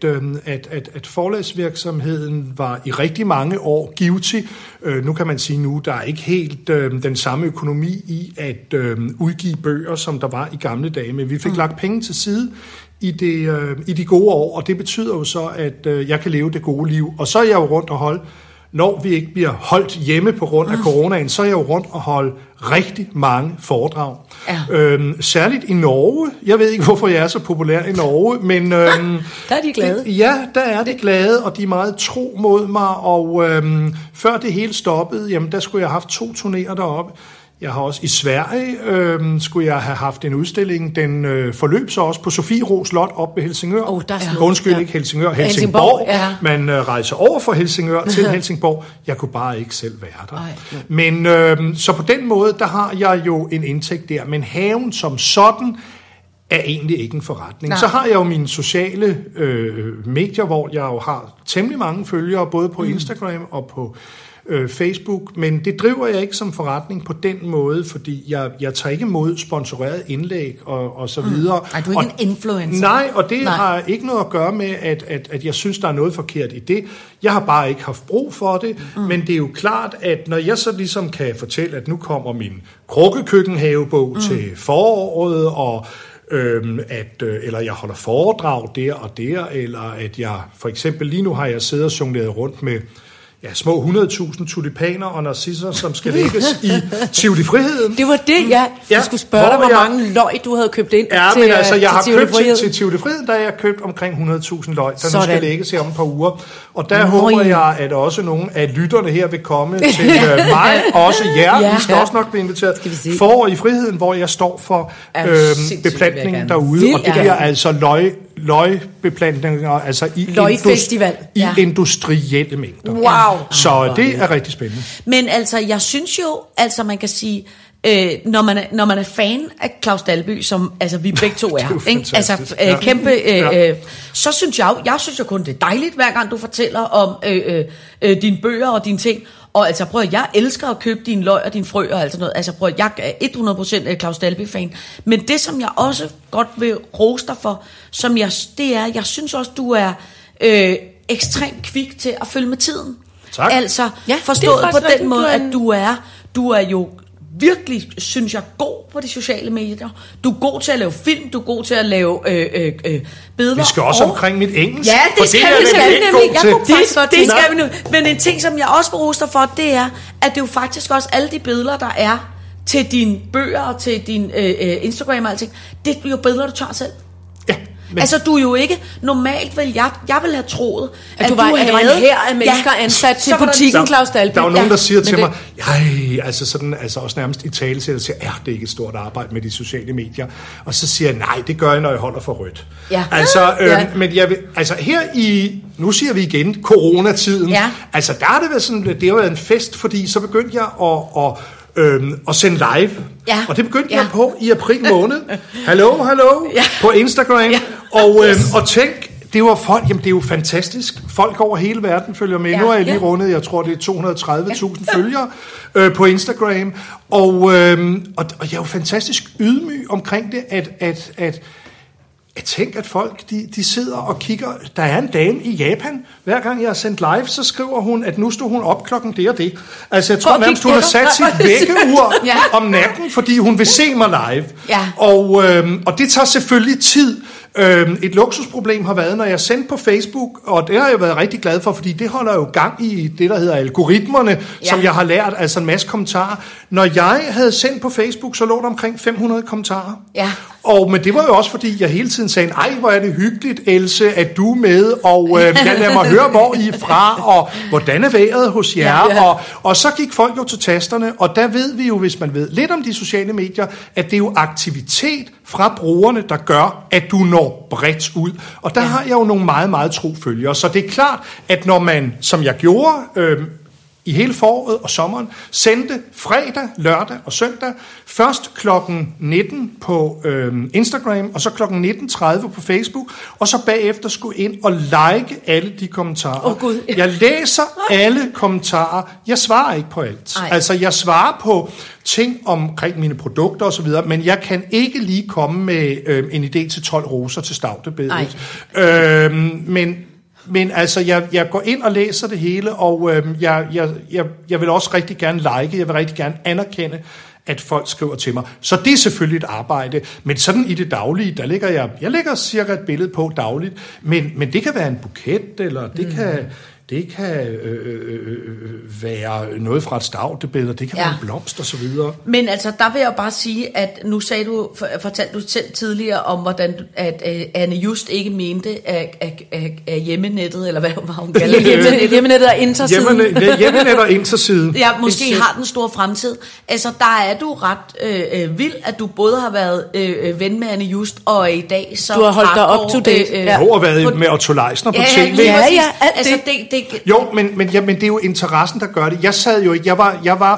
at forlagsvirksomheden var i rigtig mange år givtig. Nu kan man sige der er ikke helt den samme økonomi i at udgive bøger, som der var i gamle dage, men vi fik lagt penge til side i de gode år, og det betyder jo så, at jeg kan leve det gode liv. Og så er jeg jo rundt og holde, når vi ikke bliver holdt hjemme på grund af coronaen, så er jeg jo rundt og holde rigtig mange foredrag. Ja. Særligt i Norge. Jeg ved ikke, hvorfor jeg er så populær i Norge, men... der er de glade. Der er de glade, og de er meget tro mod mig, og før det hele stoppede, jamen der skulle jeg have haft 2 turnéer deroppe. Jeg har også i Sverige, skulle jeg have haft en udstilling, den forløb så også på Sofiero Slot op ved Helsingør. Undskyld, ikke Helsingør, Helsingborg. Ja. Man rejser over fra Helsingør til Helsingborg. Jeg kunne bare ikke selv være der. Men så på den måde, der har jeg jo en indtægt der. Men haven som sådan er egentlig ikke en forretning. Så har jeg jo mine sociale medier, hvor jeg jo har temmelig mange følgere, både på Instagram og på Facebook, men det driver jeg ikke som forretning på den måde, fordi jeg tager ikke imod sponsoreret indlæg og så videre. Nej, du er ikke en influencer. Nej, og det har ikke noget at gøre med, at jeg synes, der er noget forkert i det. Jeg har bare ikke haft brug for det, men det er jo klart, at når jeg så ligesom kan fortælle, at nu kommer min krukkekøkkenhavebog til foråret, og eller jeg holder foredrag der og der, eller at jeg for eksempel lige nu har jeg siddet og jongleret rundt med små 100.000 tulipaner og narcisser, som skal lægges i Tivoli Friheden. Det var det, jeg skulle spørge dig, hvor mange løg du havde købt ind til men altså, jeg har Tivoli købt til Tivoli Friheden, der har jeg købt omkring 100.000 løg, der nu skal lægges her om et par uger. Og der håber jeg, at også nogle af lytterne her vil komme til mig, også jer. Vi skal også nok blive inviteret. Forår i Friheden, hvor jeg står for beplantningen derude. Og det bliver altså løgbeplantninger, altså i industrielle mængder. Wow. Så det er rigtig spændende. Men altså, jeg synes jo, altså man kan sige, når man er fan af Claus Dalby, som altså vi begge to er, ikke? Altså kæmpe, så synes jeg synes jo kun det er dejligt, hver gang du fortæller om dine bøger og dine ting. Og altså prøv at jeg elsker at købe dine løg og dine frø og alt sådan noget. Altså prøv at jeg er 100% Claus Dalby-fan. Men det, som jeg også godt vil rose dig for, jeg synes også, du er ekstremt kvik til at følge med tiden. Tak. Altså forstået på den måde, at du er jo virkelig, synes jeg, god på de sociale medier. Du er god til at lave film, du er god til at lave billeder. Vi skal også omkring mit engelsk. Ja, det skal vi skal vi nu. Men en ting, som jeg også vil rose dig for, det er, at det jo faktisk også alle de billeder, der er til dine bøger og til din Instagram og alting, det er jo billeder, du tager selv. Ja. Men altså, du er jo ikke... Normalt vil jeg vil have troet, at du var en hær af mennesker ansat til butikken Claus Dalby. Der er jo nogen, der siger til mig, altså også nærmest i tale til at sige, det er ikke et stort arbejde med de sociale medier. Og så siger jeg, nej, det gør jeg, når jeg holder for rødt. Ja. Altså, men jeg vil, altså her i... Nu siger vi igen, coronatiden. Ja. Altså, der har det været sådan... Det har været en fest, fordi så begyndte jeg at sende live. Ja. Og det begyndte jeg på i april måned. Hallo, på Instagram. Ja. Og tænk, det var folk, jamen det er jo fantastisk. Folk over hele verden følger med. Nu er jeg lige rundet, jeg tror det er 230.000 følgere på Instagram. Og jeg er jo fantastisk ydmyg omkring det, at jeg tænker, at folk, de sidder og kigger. Der er en dame i Japan. Hver gang jeg har sendt live, så skriver hun, at nu stod hun op klokken det og det. Altså, jeg tror nærmest, hun har sat sit vækkeur om natten, fordi hun vil se mig live. Ja. Og det tager selvfølgelig tid. Et luksusproblem har været, når jeg sendte på Facebook, og det har jeg været rigtig glad for, fordi det holder jo gang i det, der hedder algoritmerne, som jeg har lært, altså en masse kommentarer. Når jeg havde sendt på Facebook, så lå der omkring 500 kommentarer. Ja. Men det var jo også, fordi jeg hele tiden sagde, ej, hvor er det hyggeligt, Else, at du er med, og lad mig høre, hvor I er fra, og hvordan er vejret hos jer. Og så gik folk jo til tasterne, og der ved vi jo, hvis man ved lidt om de sociale medier, at det er jo aktivitet fra brugerne, der gør, at du når bredt ud. Og der har jeg jo nogle meget, meget tro følgere. Så det er klart, at når man, som jeg gjorde i hele foråret og sommeren, sendte fredag, lørdag og søndag, først klokken 19 på Instagram, og så klokken 19.30 på Facebook, og så bagefter skulle ind og like alle de kommentarer. Jeg læser alle kommentarer. Jeg svarer ikke på alt. Altså, jeg svarer på ting omkring mine produkter og så videre, men jeg kan ikke lige komme med en idé til 12 roser til stavtebedet. Men altså, jeg går ind og læser det hele, og jeg vil også rigtig gerne like, jeg vil rigtig gerne anerkende, at folk skriver til mig. Så det er selvfølgelig et arbejde, men sådan i det daglige, der lægger jeg lægger cirka et billede på dagligt, men det kan være en buket, eller det kan være noget fra et stavtebed, det kan være en blomst og så videre. Men altså, der vil jeg bare sige, at nu fortalte du selv tidligere om, hvordan at Anne Just ikke mente at hjemmenettet, eller hvad var hun kalder det? Hjemmenettet og intersiden. Hjemmenet og intersiden. Ja, måske har den store fremtid. Altså, der er du ret vild, at du både har været ven med Anne Just, og i dag så... Du har holdt dig up to date. Jeg har været med Otto Leisner på TV. Altså, Jo, men det er jo interessen, der gør det. Jeg sad jo ikke, jeg var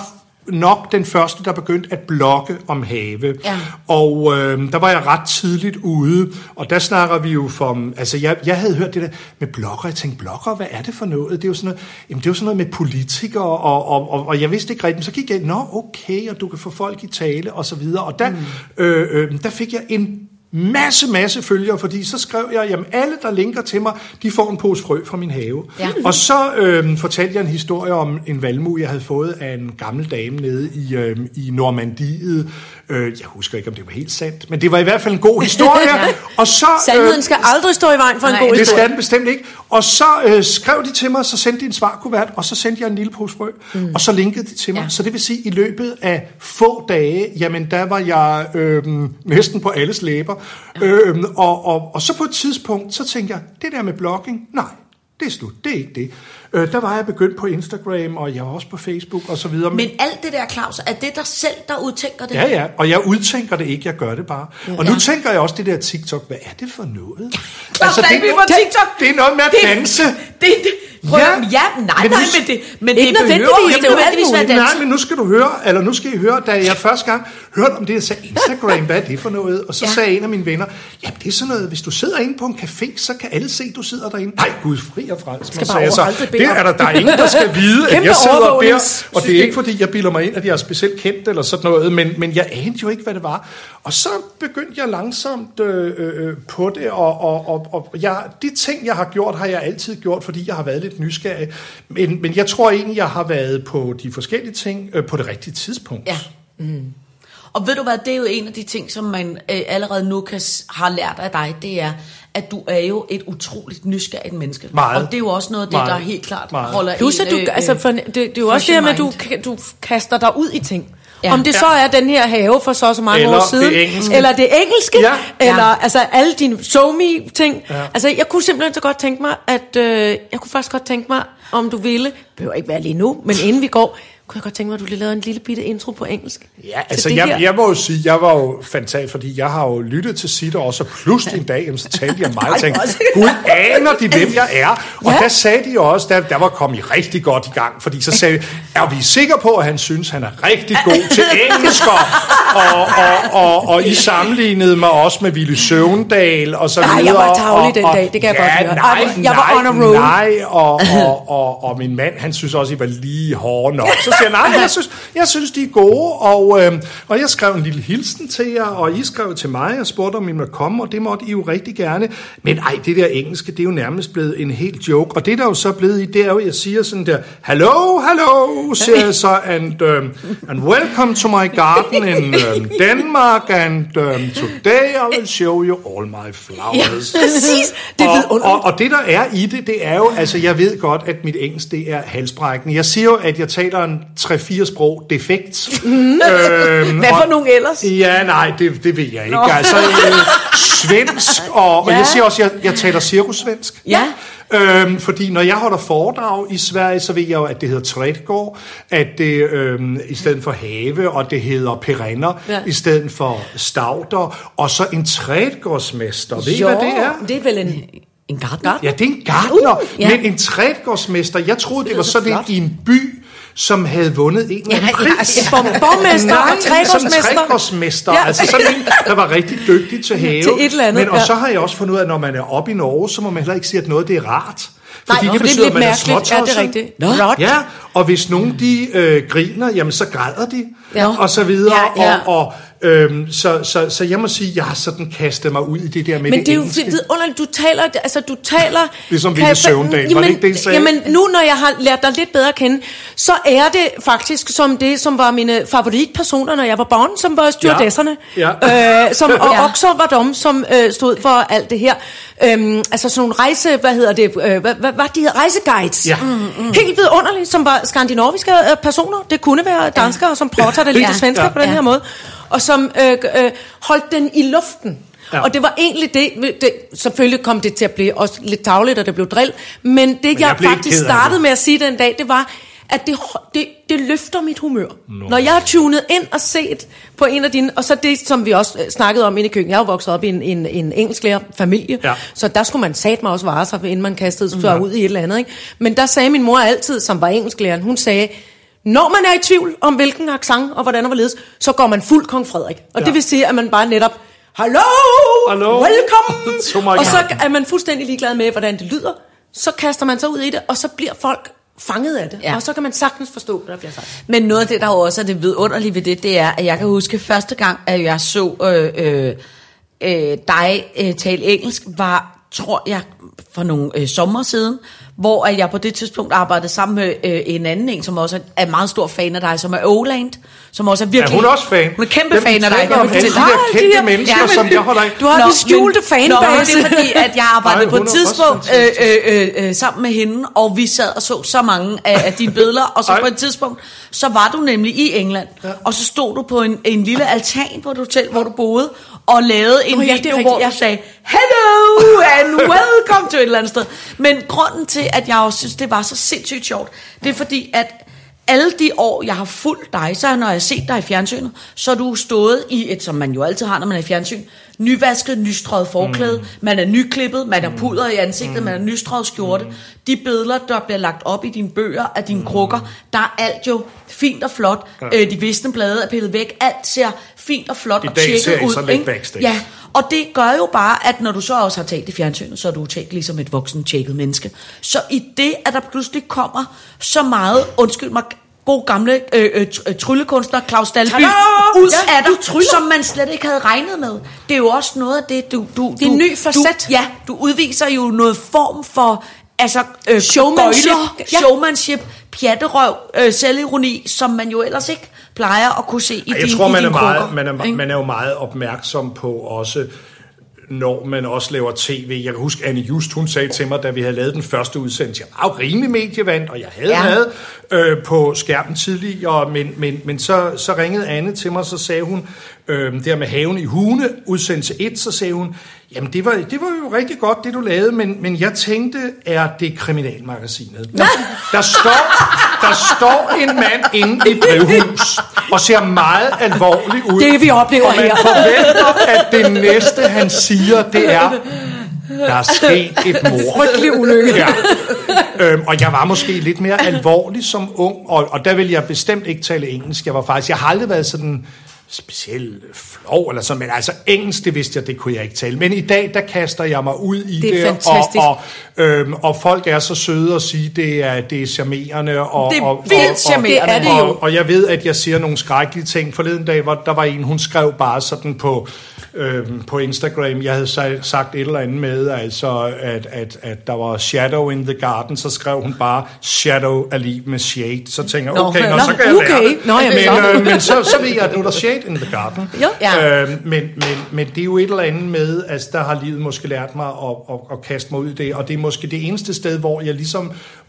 nok den første, der begyndte at blogge om have. Ja. Og der var jeg ret tidligt ude, og der snakker vi jo om... Altså, jeg havde hørt det der med blogger. Jeg tænkte, blogger, hvad er det for noget? Det er jo sådan noget, det er jo sådan noget med politikere, og jeg vidste ikke rigtigt. Så gik jeg, okay, og du kan få folk i tale, og så videre. Og der fik jeg en masse følgere, fordi så skrev jeg, jamen alle, der linker til mig, de får en pose frø fra min have. Ja. Og så fortalte jeg en historie om en valmue, jeg havde fået af en gammel dame nede i Normandiet. Jeg husker ikke, om det var helt sandt, men det var i hvert fald en god historie. Ja. Og så, sandheden skal aldrig stå i vejen for en god historie. Det skal den bestemt ikke. Og så skrev de til mig, så sendte de en svarkuvert, og så sendte jeg en lille pose frø, og så linkede de til mig. Ja. Så det vil sige, i løbet af få dage, jamen der var jeg næsten på alles læber. Ja. Og så på et tidspunkt, så tænkte jeg, det der med blogging, nej, det er slut, det er ikke det. Der var jeg begyndt på Instagram, og jeg var også på Facebook og så videre. Men alt det der, Claus, er det dig selv, der udtænker det? Ja, og jeg udtænker det ikke, jeg gør det bare. Og nu tænker jeg også det der TikTok, hvad er det for noget? Claus, altså, TikTok. Det er noget med at danse. Men det er nødvendigvis. Nej, men nu skal du høre, eller nu skal I høre, da jeg første gang hørte om det, jeg sagde, Instagram, hvad er det for noget? Og så sagde en af mine venner, ja, det er sådan noget, hvis du sidder inde på en café, så kan alle se, du sidder derinde. Nej, Gud, fri og frelst. Så sagde jeg så, det er der er ingen, der skal vide, at jeg sidder der. Og det er ikke, fordi jeg bilder mig ind, at jeg er specielt kendt eller sådan noget, men jeg anede jo ikke, hvad det var. Og så begyndte jeg langsomt på det, og de ting, jeg har gjort, har jeg altid gjort, fordi jeg har været lidt nysgerrig. Men jeg tror egentlig, jeg har været på de forskellige ting på det rigtige tidspunkt. Ja. Og ved du hvad, det er jo en af de ting, som man allerede nu har lært af dig, det er, at du er jo et utroligt nysgerrigt menneske. Meget. Og det er jo også noget af det, der helt klart holder plus, en... det er jo også det her med, at du kaster dig ud i ting. Ja. Om det så er den her have for så mange år siden, eller det engelske, eller altså alle dine SoMe-ting. Ja. Altså, jeg kunne simpelthen så godt tænke mig, om du ville, behøver ikke være lige nu, men inden vi går, kunne jeg godt tænke mig, at du lige lavede en lille bitte intro på engelsk. Ja, altså jeg må jo sige, jeg var jo fantastisk, fordi jeg har jo lyttet til Sitter også, og pludselig en dag, så talte jeg mig og tænkte, Gud aner de, hvem jeg er? Og der sagde de også, der var kommet rigtig godt i gang, fordi så sagde de, er vi sikre på, at han synes, han er rigtig god til engelsk, og I sammenlignede mig også med Willy Søvndal, og så videre. Nej, jeg var tavlig den dag, det kan jeg godt høre. Jeg var on a roll. Nej, og min mand, han synes også, I var lige hårde nok. Så siger jeg, jeg synes, de er gode, og jeg skrev en lille hilsen til jer, og I skrev til mig og spurgte, om I måtte komme, og det måtte I jo rigtig gerne. Men det der engelske, det er jo nærmest blevet en helt joke, og det der jo så blevet i, det er jo, jeg siger sådan der, hello, siger jeg så, and welcome to my garden in Denmark, and today I will show you all my flowers. Ja, præcis. Og det der er i det er jo, altså jeg ved godt, at mit engelsk, det er halsbrækkende. Jeg siger jo, at jeg taler en 3-4 sprog defekt. Hvad for nogen ellers? Ja, nej, det ved jeg ikke. Altså, svensk, og jeg siger også, jeg taler cirkussvensk. Ja. Fordi når jeg holder foredrag i Sverige, så ved jeg jo, at det hedder trædgård, at det i stedet for have, og det hedder perenner, i stedet for stauder, og så en trædgårdsmester. Ved I, hvad det er? Det er vel en gartner? Ja, det er en gartner, men en trædgårdsmester. Jeg troede, det var sådan i en by, som havde vundet en eller anden pris. Borgmester og trædgårdsmester. Altså sådan en, der var rigtig dygtig til have. Til et eller andet, og så har jeg også fundet ud af, at når man er oppe i Norge, så må man heller ikke sige, at noget det er rart. Fordi det betyder, at man er småtosset. Ja, det er rigtigt. Ja, og hvis nogen de griner, jamen så græder de, og så videre. Så jeg må sige, jeg har sådan kastet mig ud i det der med det engelske. Men det er jo vidunderligt, du taler... Ligesom Willy Søvndal, var det ikke det, I sagde? Jamen nu, når jeg har lært dig lidt bedre at kende, så er det faktisk som det, som var mine favoritpersoner, når jeg var barn, som var stewardesserne. Og også var dem, som stod for alt det her. Altså sådan nogle rejse, hvad de hedder, rejseguides. Ja. Helt vidunderligt, som var skandinaviske personer. Det kunne være danskere, som prater det lidt svensker på den her måde. Og som holdt den i luften. Ja. Og det var egentlig det, selvfølgelig kom det til at blive også lidt tarveligt, og det blev drill, men det jeg faktisk startede med at sige den dag, det var, at det løfter mit humør. Når jeg har tunet ind og set på en af dine, og så det, som vi også snakkede om inde i køkkenet, jeg er jo vokset op i en engelsklærer familie, så der skulle man satme også vare sig, inden man kastede sig ud i et eller andet. Ikke? Men der sagde min mor altid, som var engelsklæreren, hun sagde, Når man er i tvivl om, hvilken accent og hvordan og hvorledes, så går man fuld kong Frederik. Og det vil sige, at man bare netop, hallo, welcome, og så er man fuldstændig ligeglad med, hvordan det lyder. Så kaster man sig ud i det, og så bliver folk fanget af det. Ja. Og så kan man sagtens forstå, hvad der bliver sagt. Men noget af det, der også er det vidunderlige ved det er, at jeg kan huske første gang, at jeg så dig tale engelsk, var, tror jeg, for nogle sommer siden, hvor jeg på det tidspunkt arbejdede sammen med en anden, som også er meget stor fan af dig, som er Oland, som også er virkelig... Er hun også fan? Hun er kæmpe fan af dig. Jeg vil fortælle de kendte mennesker, som jeg holder ikke. Du har den skjulte fanbase. Det er fordi, at jeg arbejdede på et tidspunkt sammen med hende, og vi sad og så mange af dine billeder, og så på et tidspunkt, så var du nemlig i England, og så stod du på en lille altan på et hotel, hvor du boede, og lavede en video, hvor du sagde, hello and welcome to et eller andet sted. Men grunden til, at jeg også synes, det var så sindssygt sjovt, det er fordi, at alle de år, jeg har fulgt dig, så når jeg har set dig i fjernsynet, så er du stået i et, som man jo altid har, når man er i fjernsyn, nyvasket, nystrøget forklæde, man er nyklippet, man har puder i ansigtet, man er nystrøget skjorte. De billeder, der bliver lagt op i dine bøger, af dine krukker, der er alt jo fint og flot. De visne blade er pillet væk. Alt ser fint og flot og tjekket ud. I dag ser I så lidt backstage. Ja, og det gør jo bare, at når du så også har talt i fjernsynet, så er du talt ligesom et voksen tjekket menneske. Så i det, at der pludselig kommer så meget, undskyld mig, god gamle tryllekunstner Claus Dalby ud af dig, som man slet ikke havde regnet med. Det er jo også noget af det, du det er en ny facet. Du udviser jo noget form for showmanship, pjatterøv, selvironi, som man jo ellers ikke plejer at kunne se i dine krukker. Jeg tror, man er jo meget opmærksom på også, når man også laver tv. Jeg kan huske, Anne Just, hun sagde til mig, da vi havde lavet den første udsendelse, jeg var jo rimelig medievant, og jeg havde været på skærmen tidligere, men så ringede Anne til mig, så sagde hun, der med Haven i Hune, udsendelse 1, så sagde hun, jamen det var jo rigtig godt, det du lavede, men jeg tænkte, er det Kriminalmagasinet? Der står en mand inde i brevhus, og ser meget alvorlig ud. Det vi oplever her. Og man forventer, at det næste, han siger, det er, der er sket et mord. Frygtelig ulykke. Ja. Og jeg var måske lidt mere alvorlig som ung, og der ville jeg bestemt ikke tale engelsk. Jeg har aldrig været sådan specielt flov eller sådan, men altså engelsk, det vidste jeg, det kunne jeg ikke tale. Men i dag, der kaster jeg mig ud i det. Er og folk er så søde at sige, det er charmerende. Det er vildt charmerende. Og jeg ved, at jeg siger nogle skrækkelige ting. Forleden dag, der var en, hun skrev bare sådan på Instagram, jeg havde sagt et eller andet med, altså at der var shadow in the garden, så skrev hun bare shadow er lige med shade. Så tænker jeg, så kan jeg være det. Men så ved jeg, at nu er der shade in the garden. Men det er jo et eller andet med, altså der har livet måske lært mig at kaste mig ud i det, og det er måske det eneste sted, hvor jeg ligesom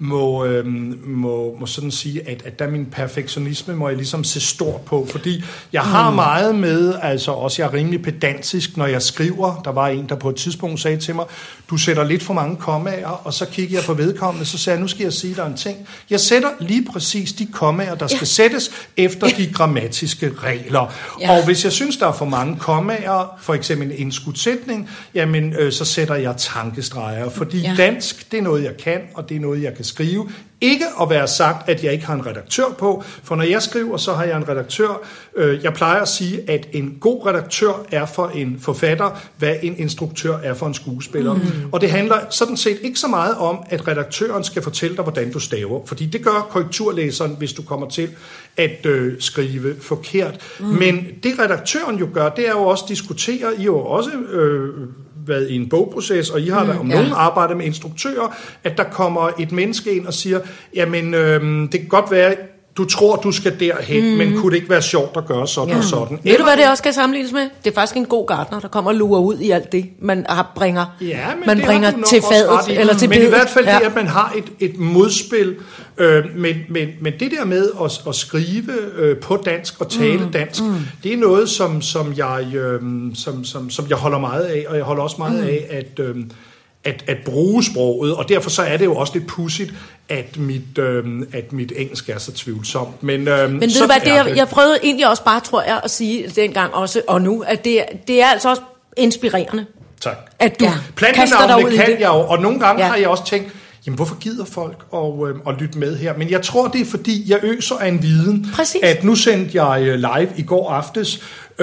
må sådan sige, at der min perfektionisme må jeg ligesom se stort på, fordi jeg har meget med, altså også jeg er rimelig pedantisk, når jeg skriver. Der var en, der på et tidspunkt sagde til mig, du sætter lidt for mange kommaer, og så kiggede jeg på vedkommende, så sagde jeg, nu skal jeg sige dig en ting. Jeg sætter lige præcis de kommaer, der skal sættes efter de grammatiske regler. Og hvis jeg synes, der er for mange kommaer, for eksempel en indskudsætning, jamen så sætter jeg tankestreger, fordi dansk, det er noget, jeg kan, og det er noget, jeg kan skrive. Ikke at være sagt, at jeg ikke har en redaktør på, for når jeg skriver, så har jeg en redaktør. Jeg plejer at sige, at en god redaktør er for en forfatter, hvad en instruktør er for en skuespiller. Og det handler sådan set ikke så meget om, at redaktøren skal fortælle dig, hvordan du staver, fordi det gør korrekturlæseren, hvis du kommer til at skrive forkert. Men det redaktøren jo gør, det er jo også diskutere, I jo også været i en bogproces, og I har om nogen arbejdet med instruktører, at der kommer et menneske ind og siger, jamen det kan godt være, du tror, du skal derhen, men kunne det ikke være sjovt at gøre sådan og sådan? Ved du, hvad det også skal sammenlignes med? Det er faktisk en god gartner, der kommer og lurer ud i alt det, man bringer til fadet eller til bedet. Men i hvert fald det, at man har et modspil, men det der med at skrive på dansk og tale dansk, det er noget, som jeg holder meget af, og jeg holder også meget af, at bruge sproget, og derfor så er det jo også lidt pudsigt, at mit engelsk er så tvivlsomt. Men ved du hvad, jeg prøvede egentlig også bare, tror jeg, at sige dengang også, og nu, at det er altså også inspirerende. Tak. At du kaster dig ud i det. Kan jeg jo, og nogle gange har jeg også tænkt, jamen hvorfor gider folk at lytte med her? Men jeg tror, det er fordi, jeg øser af en viden. Præcis. At nu sendte jeg live i går aftes,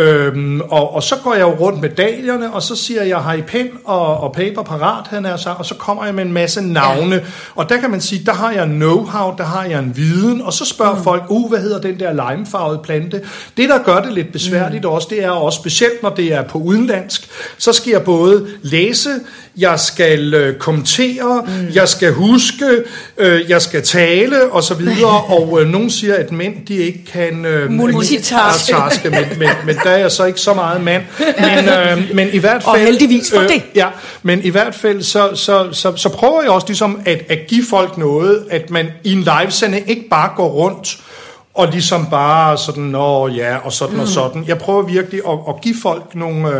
og så går jeg jo rundt med dalierne, og så siger jeg, har I pen og paper parat, og så kommer jeg med en masse navne. Og der kan man sige, der har jeg en know-how, der har jeg en viden, og så spørger folk, hvad hedder den der limefarvede plante? Det, der gør det lidt besværligt også, det er også specielt, når det er på udenlandsk, så skal jeg både læse, jeg skal kommentere, jeg skal huske, jeg skal tale, og så videre, og nogen siger, at mænd, de ikke kan multitaske, men der er jeg så ikke så meget mand. Men i hvert fald... Og heldigvis for det. Ja, men i hvert fald, så prøver jeg også ligesom at give folk noget, at man i en livesending ikke bare går rundt, og ligesom bare sådan, og sådan og sådan. Jeg prøver virkelig at give folk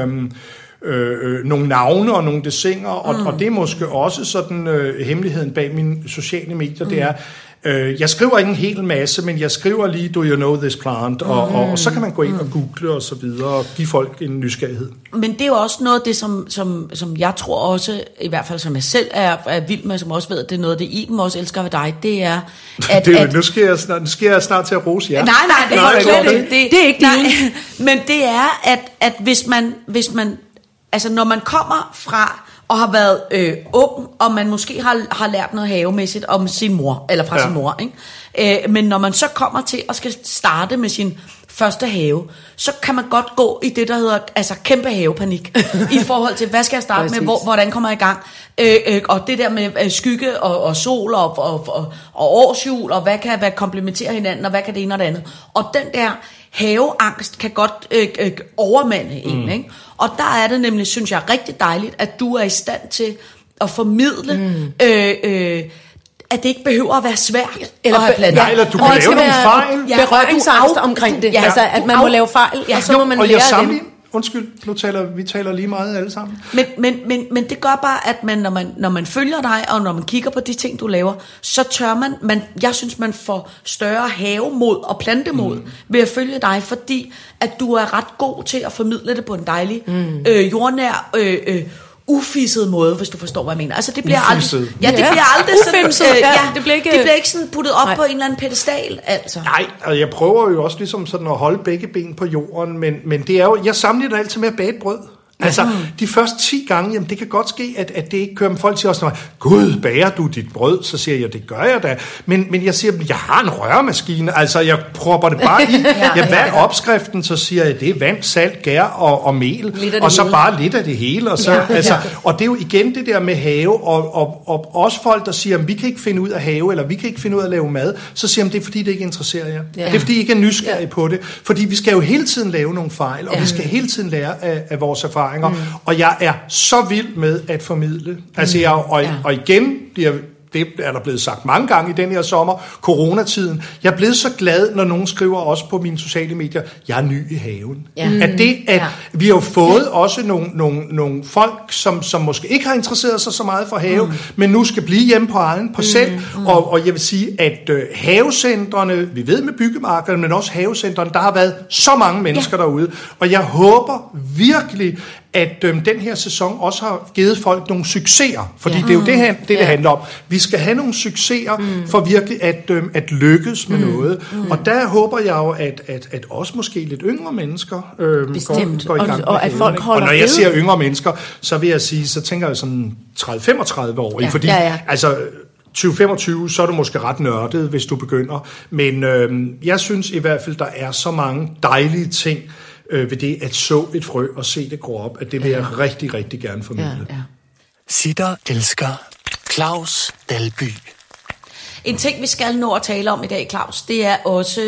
nogle navne og nogle dessiner, og det er måske også sådan hemmeligheden bag mine sociale medier, det er, jeg skriver ikke en hel masse, men jeg skriver lige, do you know this plant, og så kan man gå ind og google og så videre, og give folk en nysgerrighed. Men det er jo også noget af det, som jeg tror også, i hvert fald som jeg selv er vild med, som også ved, at det er noget af det, Iben også elsker ved dig, det er, at... Nu skal jeg snart til at rose jer. Nej, det er ikke det. Men det er, at hvis man altså når man kommer fra og har været ung, og man måske har lært noget havemæssigt om sin mor, eller fra sin mor, ikke? Men når man så kommer til at skal starte med sin første have, så kan man godt gå i det, der hedder altså kæmpe havepanik, i forhold til, hvad skal jeg starte med, hvordan kommer jeg i gang, og det der med skygge og sol og årshjul, og hvad kan komplementere hinanden, og hvad kan det ene og det andet. Og den der haveangst kan godt overmande en, ikke? Og der er det nemlig, synes jeg, rigtig dejligt, at du er i stand til at formidle, at det ikke behøver at være svært eller du kan lave nogle fejl. Berøringsangst omkring det. Altså, at man må lave fejl, og så må man lære dem. Undskyld, vi taler lige meget alle sammen. Men det gør bare, at når man følger dig, og når man kigger på de ting, du laver, så tør jeg synes, man får større havemod og plantemod ved at følge dig, fordi at du er ret god til at formidle det på en dejlig, jordnær, ufisset måde, hvis du forstår, hvad jeg mener. Altså, det bliver aldrig... det bliver aldrig sådan... det bliver ikke sådan puttet op på en eller anden pedestal, altså. Nej, og jeg prøver jo også ligesom sådan at holde begge ben på jorden, men det er jo... Jeg sammenligner altid med at bage et brød. Altså, de første 10 gange, jamen det kan godt ske, at det ikke kører. Folk siger også, Gud, bager du dit brød? Så siger jeg, det gør jeg da. Men jeg siger, jeg har en røremaskine, altså jeg propper det bare i. Hvad er opskriften? Så siger jeg, det er vand, salt, gær og mel, og så bare lidt af det hele. Og, så, og det er jo igen det der med have, og også folk, der siger, vi kan ikke finde ud af have, eller vi kan ikke finde ud af at lave mad, så siger de, det er fordi, det ikke interesserer jer. Det er fordi, I ikke er nysgerrige på det. Fordi vi skal jo hele tiden lave nogle fejl, og vi skal hele tiden lære af vores erfaringer. Og jeg er så vild med at formidle. Altså og igen det er der blevet sagt mange gange i den her sommer, coronatiden. Jeg er blevet så glad, når nogen skriver også på mine sociale medier, jeg er ny i haven. Vi har jo fået også nogle folk, som måske ikke har interesseret sig så meget for have, men nu skal blive hjemme på selv. Og jeg vil sige, at havecentrene, vi ved med byggemarkederne, men også havecentrene, der har været så mange mennesker derude. Og jeg håber virkelig, at den her sæson også har givet folk nogle succeser. Fordi det er jo det handler om. Vi skal have nogle succeser for virkelig at lykkes med noget. Og der håber jeg jo, at også måske lidt yngre mennesker går i gang og at folk holder. Og når jeg siger yngre mennesker, så vil jeg sige, så tænker jeg sådan 30-35 år. Fordi altså 2025, så er du måske ret nørdet, hvis du begynder. Men jeg synes i hvert fald, der er så mange dejlige ting ved det at så et frø og se det gro op, at det vil jeg rigtig, rigtig gerne formidle. Sitter elsker Claus Dalby. En ting, vi skal nå at tale om i dag, Claus, det er også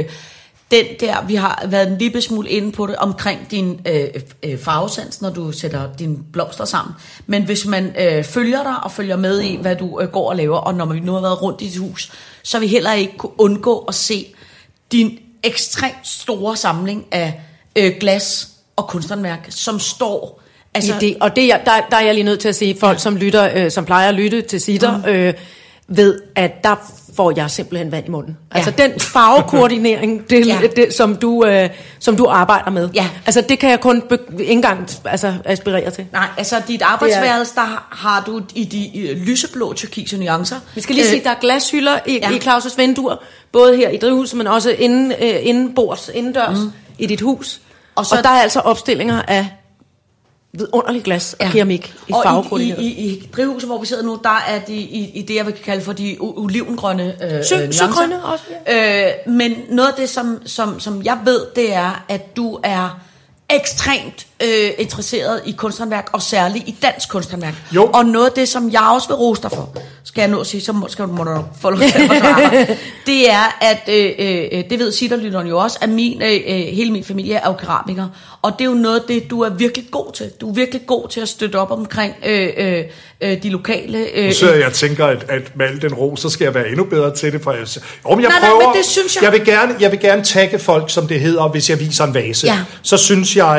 den der, vi har været en lille smule inde på det, omkring din farvesans, når du sætter dine blomster sammen. Men hvis man følger dig og følger med i, hvad du går og laver, og når vi nu har været rundt i dit hus, så vil vi heller ikke kunne undgå at se din ekstremt store samling af glas og kunsthåndværk, som står... Altså, der er jeg lige nødt til at sige, folk som lytter, som plejer at lytte til sitter, ved, at der får jeg simpelthen vand i munden. Altså den farvekoordinering, det, som du arbejder med. Ja. Altså det kan jeg kun ikke engang aspirere til. Nej, altså dit arbejdsværelse, der har du i de lyseblå turkise nuancer. Vi skal lige sige, der er glashylder i Claus' vinduer, både her i drivhuset, men også indendørs i dit hus. Og der er altså opstillinger af vidunderlig glas og keramik i farvekoordineret. I drivhuset, hvor vi sidder nu, der er de i det, jeg vil kalde for de olivengrønne søgrønne også. Ja. Men noget af det, som jeg ved, det er, at du er ekstremt interesseret i kunsthåndværk, og særligt i dansk kunsthåndværk. Jo. Og noget af det, som jeg også vil rose dig for, skal jeg nå at sige, så må du nok få lov til at forsvare, det er, at det ved Sitterlytteren jo også, at hele min familie er jo keramikere, og det er jo noget af det, du er virkelig god til. Du er virkelig god til at støtte op omkring de lokale... Så jeg tænker, at med al den ro, så skal jeg være endnu bedre til det, for jeg prøver... Men det synes jeg... Jeg vil gerne tagge folk, som det hedder, hvis jeg viser en vase. Ja. Så synes jeg,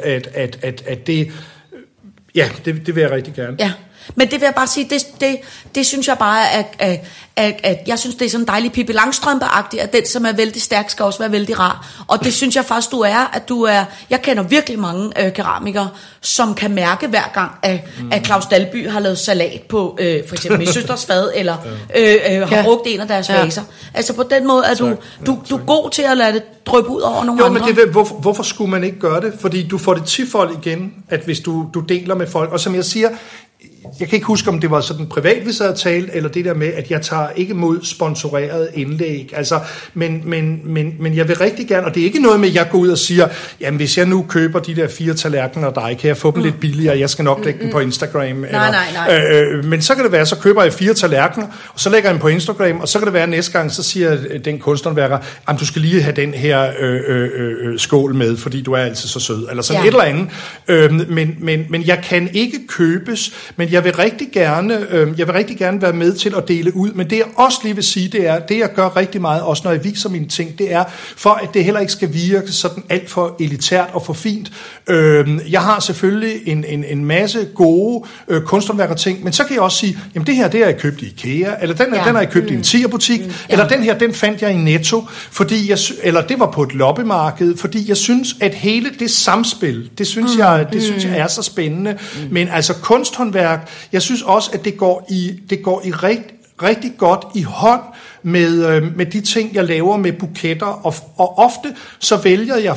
at det... Ja, det vil jeg rigtig gerne. Ja, men det vil jeg bare sige, det synes jeg bare, at jeg synes, det er sådan dejligt Pippi Langstrømpe-agtigt, at den, som er vældig stærk, skal også være vældig rar. Og det synes jeg faktisk, du er. Jeg kender virkelig mange keramikere, som kan mærke hver gang, at Claus Dalby har lavet salat på for eksempel min søsters fad, eller har brugt en af deres vaser. Altså på den måde er du er god til at lade det dryppe ud over nogle andre. Men hvorfor skulle man ikke gøre det? Fordi du får det tifold igen, at hvis du deler med folk, og som jeg siger, jeg kan ikke huske, om det var sådan privat, vi sad og talte, eller det der med, at jeg tager ikke mod sponsoreret indlæg. Altså, men jeg vil rigtig gerne, og det er ikke noget med, at jeg går ud og siger, jamen hvis jeg nu køber de der 4 tallerkener af dig, kan jeg få dem lidt billigere, jeg skal nok lægge dem på Instagram. Nej. Men så kan det være, så køber jeg 4 tallerkener, og så lægger jeg dem på Instagram, og så kan det være næste gang, så siger den kunsthåndværker, jamen du skal lige have den her skål med, fordi du er altid så sød, eller sådan et eller andet. Men jeg kan ikke købes, men jeg vil rigtig gerne være med til at dele ud, men det jeg også lige vil sige, det er, det jeg gør rigtig meget, også når jeg viser mine ting, det er, for at det heller ikke skal virke sådan alt for elitært og for fint. Jeg har selvfølgelig en masse gode kunsthåndværker ting, men så kan jeg også sige, jamen det her, det har jeg købt i IKEA, eller den har jeg købt i en TIER-butik, eller den her, den fandt jeg i Netto, fordi eller det var på et loppemarked, fordi jeg synes, at hele det samspil, det synes jeg er så spændende, men altså kunsthåndværk, jeg synes også, at det går i rigtig godt i hånd med de ting, jeg laver med buketter, og ofte så vælger jeg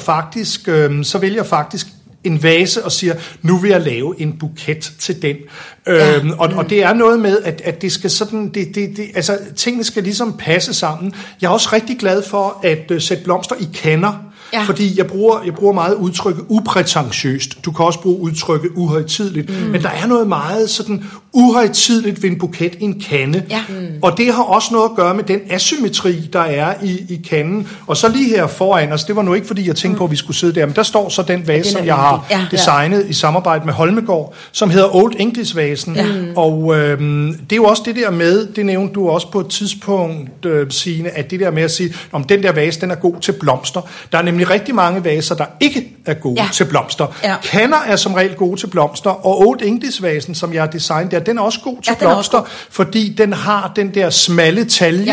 faktisk en vase og siger, nu vil jeg lave en buket til den. Og det er noget med, at det skal sådan, altså tingene skal ligesom passe sammen. Jeg er også rigtig glad for at sætte blomster i kander. Ja. Fordi jeg bruger meget udtrykket uprætentiøst. Du kan også bruge udtrykket uhøjtideligt. Men der er noget meget sådan uhøjtideligt ved en buket i en kande. Ja. Og det har også noget at gøre med den asymmetri, der er i kanden. Og så lige her foran os, det var nu ikke fordi jeg tænkte på, at vi skulle sidde der, men der står så den vase, som jeg har designet i samarbejde med Holmegaard, som hedder Old English-vasen. Ja. Og det er jo også det der med, det nævnte du også på et tidspunkt, Signe, at det der med at sige, om den der vase, den er god til blomster. Der er nemlig rigtig mange vaser, der ikke er gode til blomster. Ja. Kander er som regel gode til blomster, og Old English-vasen, som jeg har designet der, den er også god til blomster, fordi den har den der smalle talje,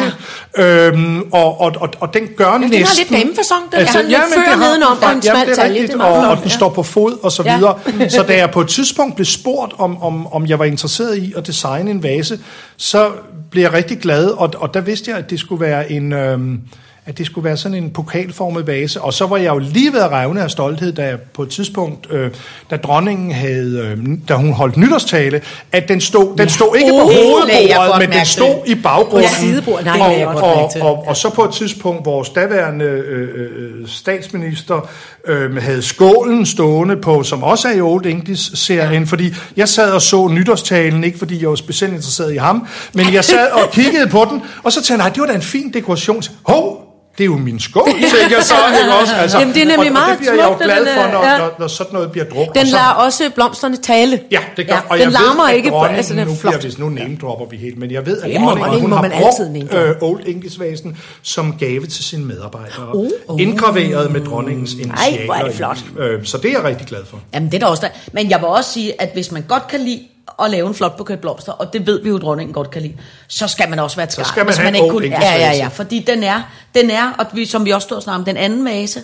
og den gør næsten... Den har lidt damefasong, den sådan lidt før nedenom, og en smal talje. Og den står på fod, og så videre. Så da jeg på et tidspunkt blev spurgt, om jeg var interesseret i at designe en vase, så blev jeg rigtig glad, og der vidste jeg, at det skulle være sådan en pokalformet vase, og så var jeg jo lige ved at revne af stolthed, da jeg på et tidspunkt, da dronningen havde, da hun holdt nytårstale, at den stod ikke på hovedbordet, men den stod i baggrunden. Og så på et tidspunkt, vores daværende statsminister havde skålen stående på, som også er i Old English-serien, fordi jeg sad og så nytårstalen, ikke fordi jeg var specielt interesseret i ham, men jeg sad og kiggede på den, og så tænkte jeg, nej, det var da en fin dekoration. Det er jo min skål, tænker jeg så. Også. Altså, jamen, det er nemlig meget smukt. Det bliver jeg jo glad for, når sådan noget bliver drukket. Den lader også blomsterne tale. Ja, det gør. Og den larmer ikke på, altså den er flot. Nu name-dropper vi helt, men jeg ved, at dronningen, hun har brugt Old English-vasen som gave til sine medarbejdere. Indgraveret med dronningens initialer. Ej, hvor er det flot. Så det er jeg rigtig glad for. Jamen, det er da også der. Men jeg vil også sige, at hvis man godt kan lide at lave en flot buket blomster, og det ved vi jo, dronningen godt kan lide, så skal man også være et Så skal man have en ung ja, fordi den er, og som vi også stod og snakkede om, den anden vase,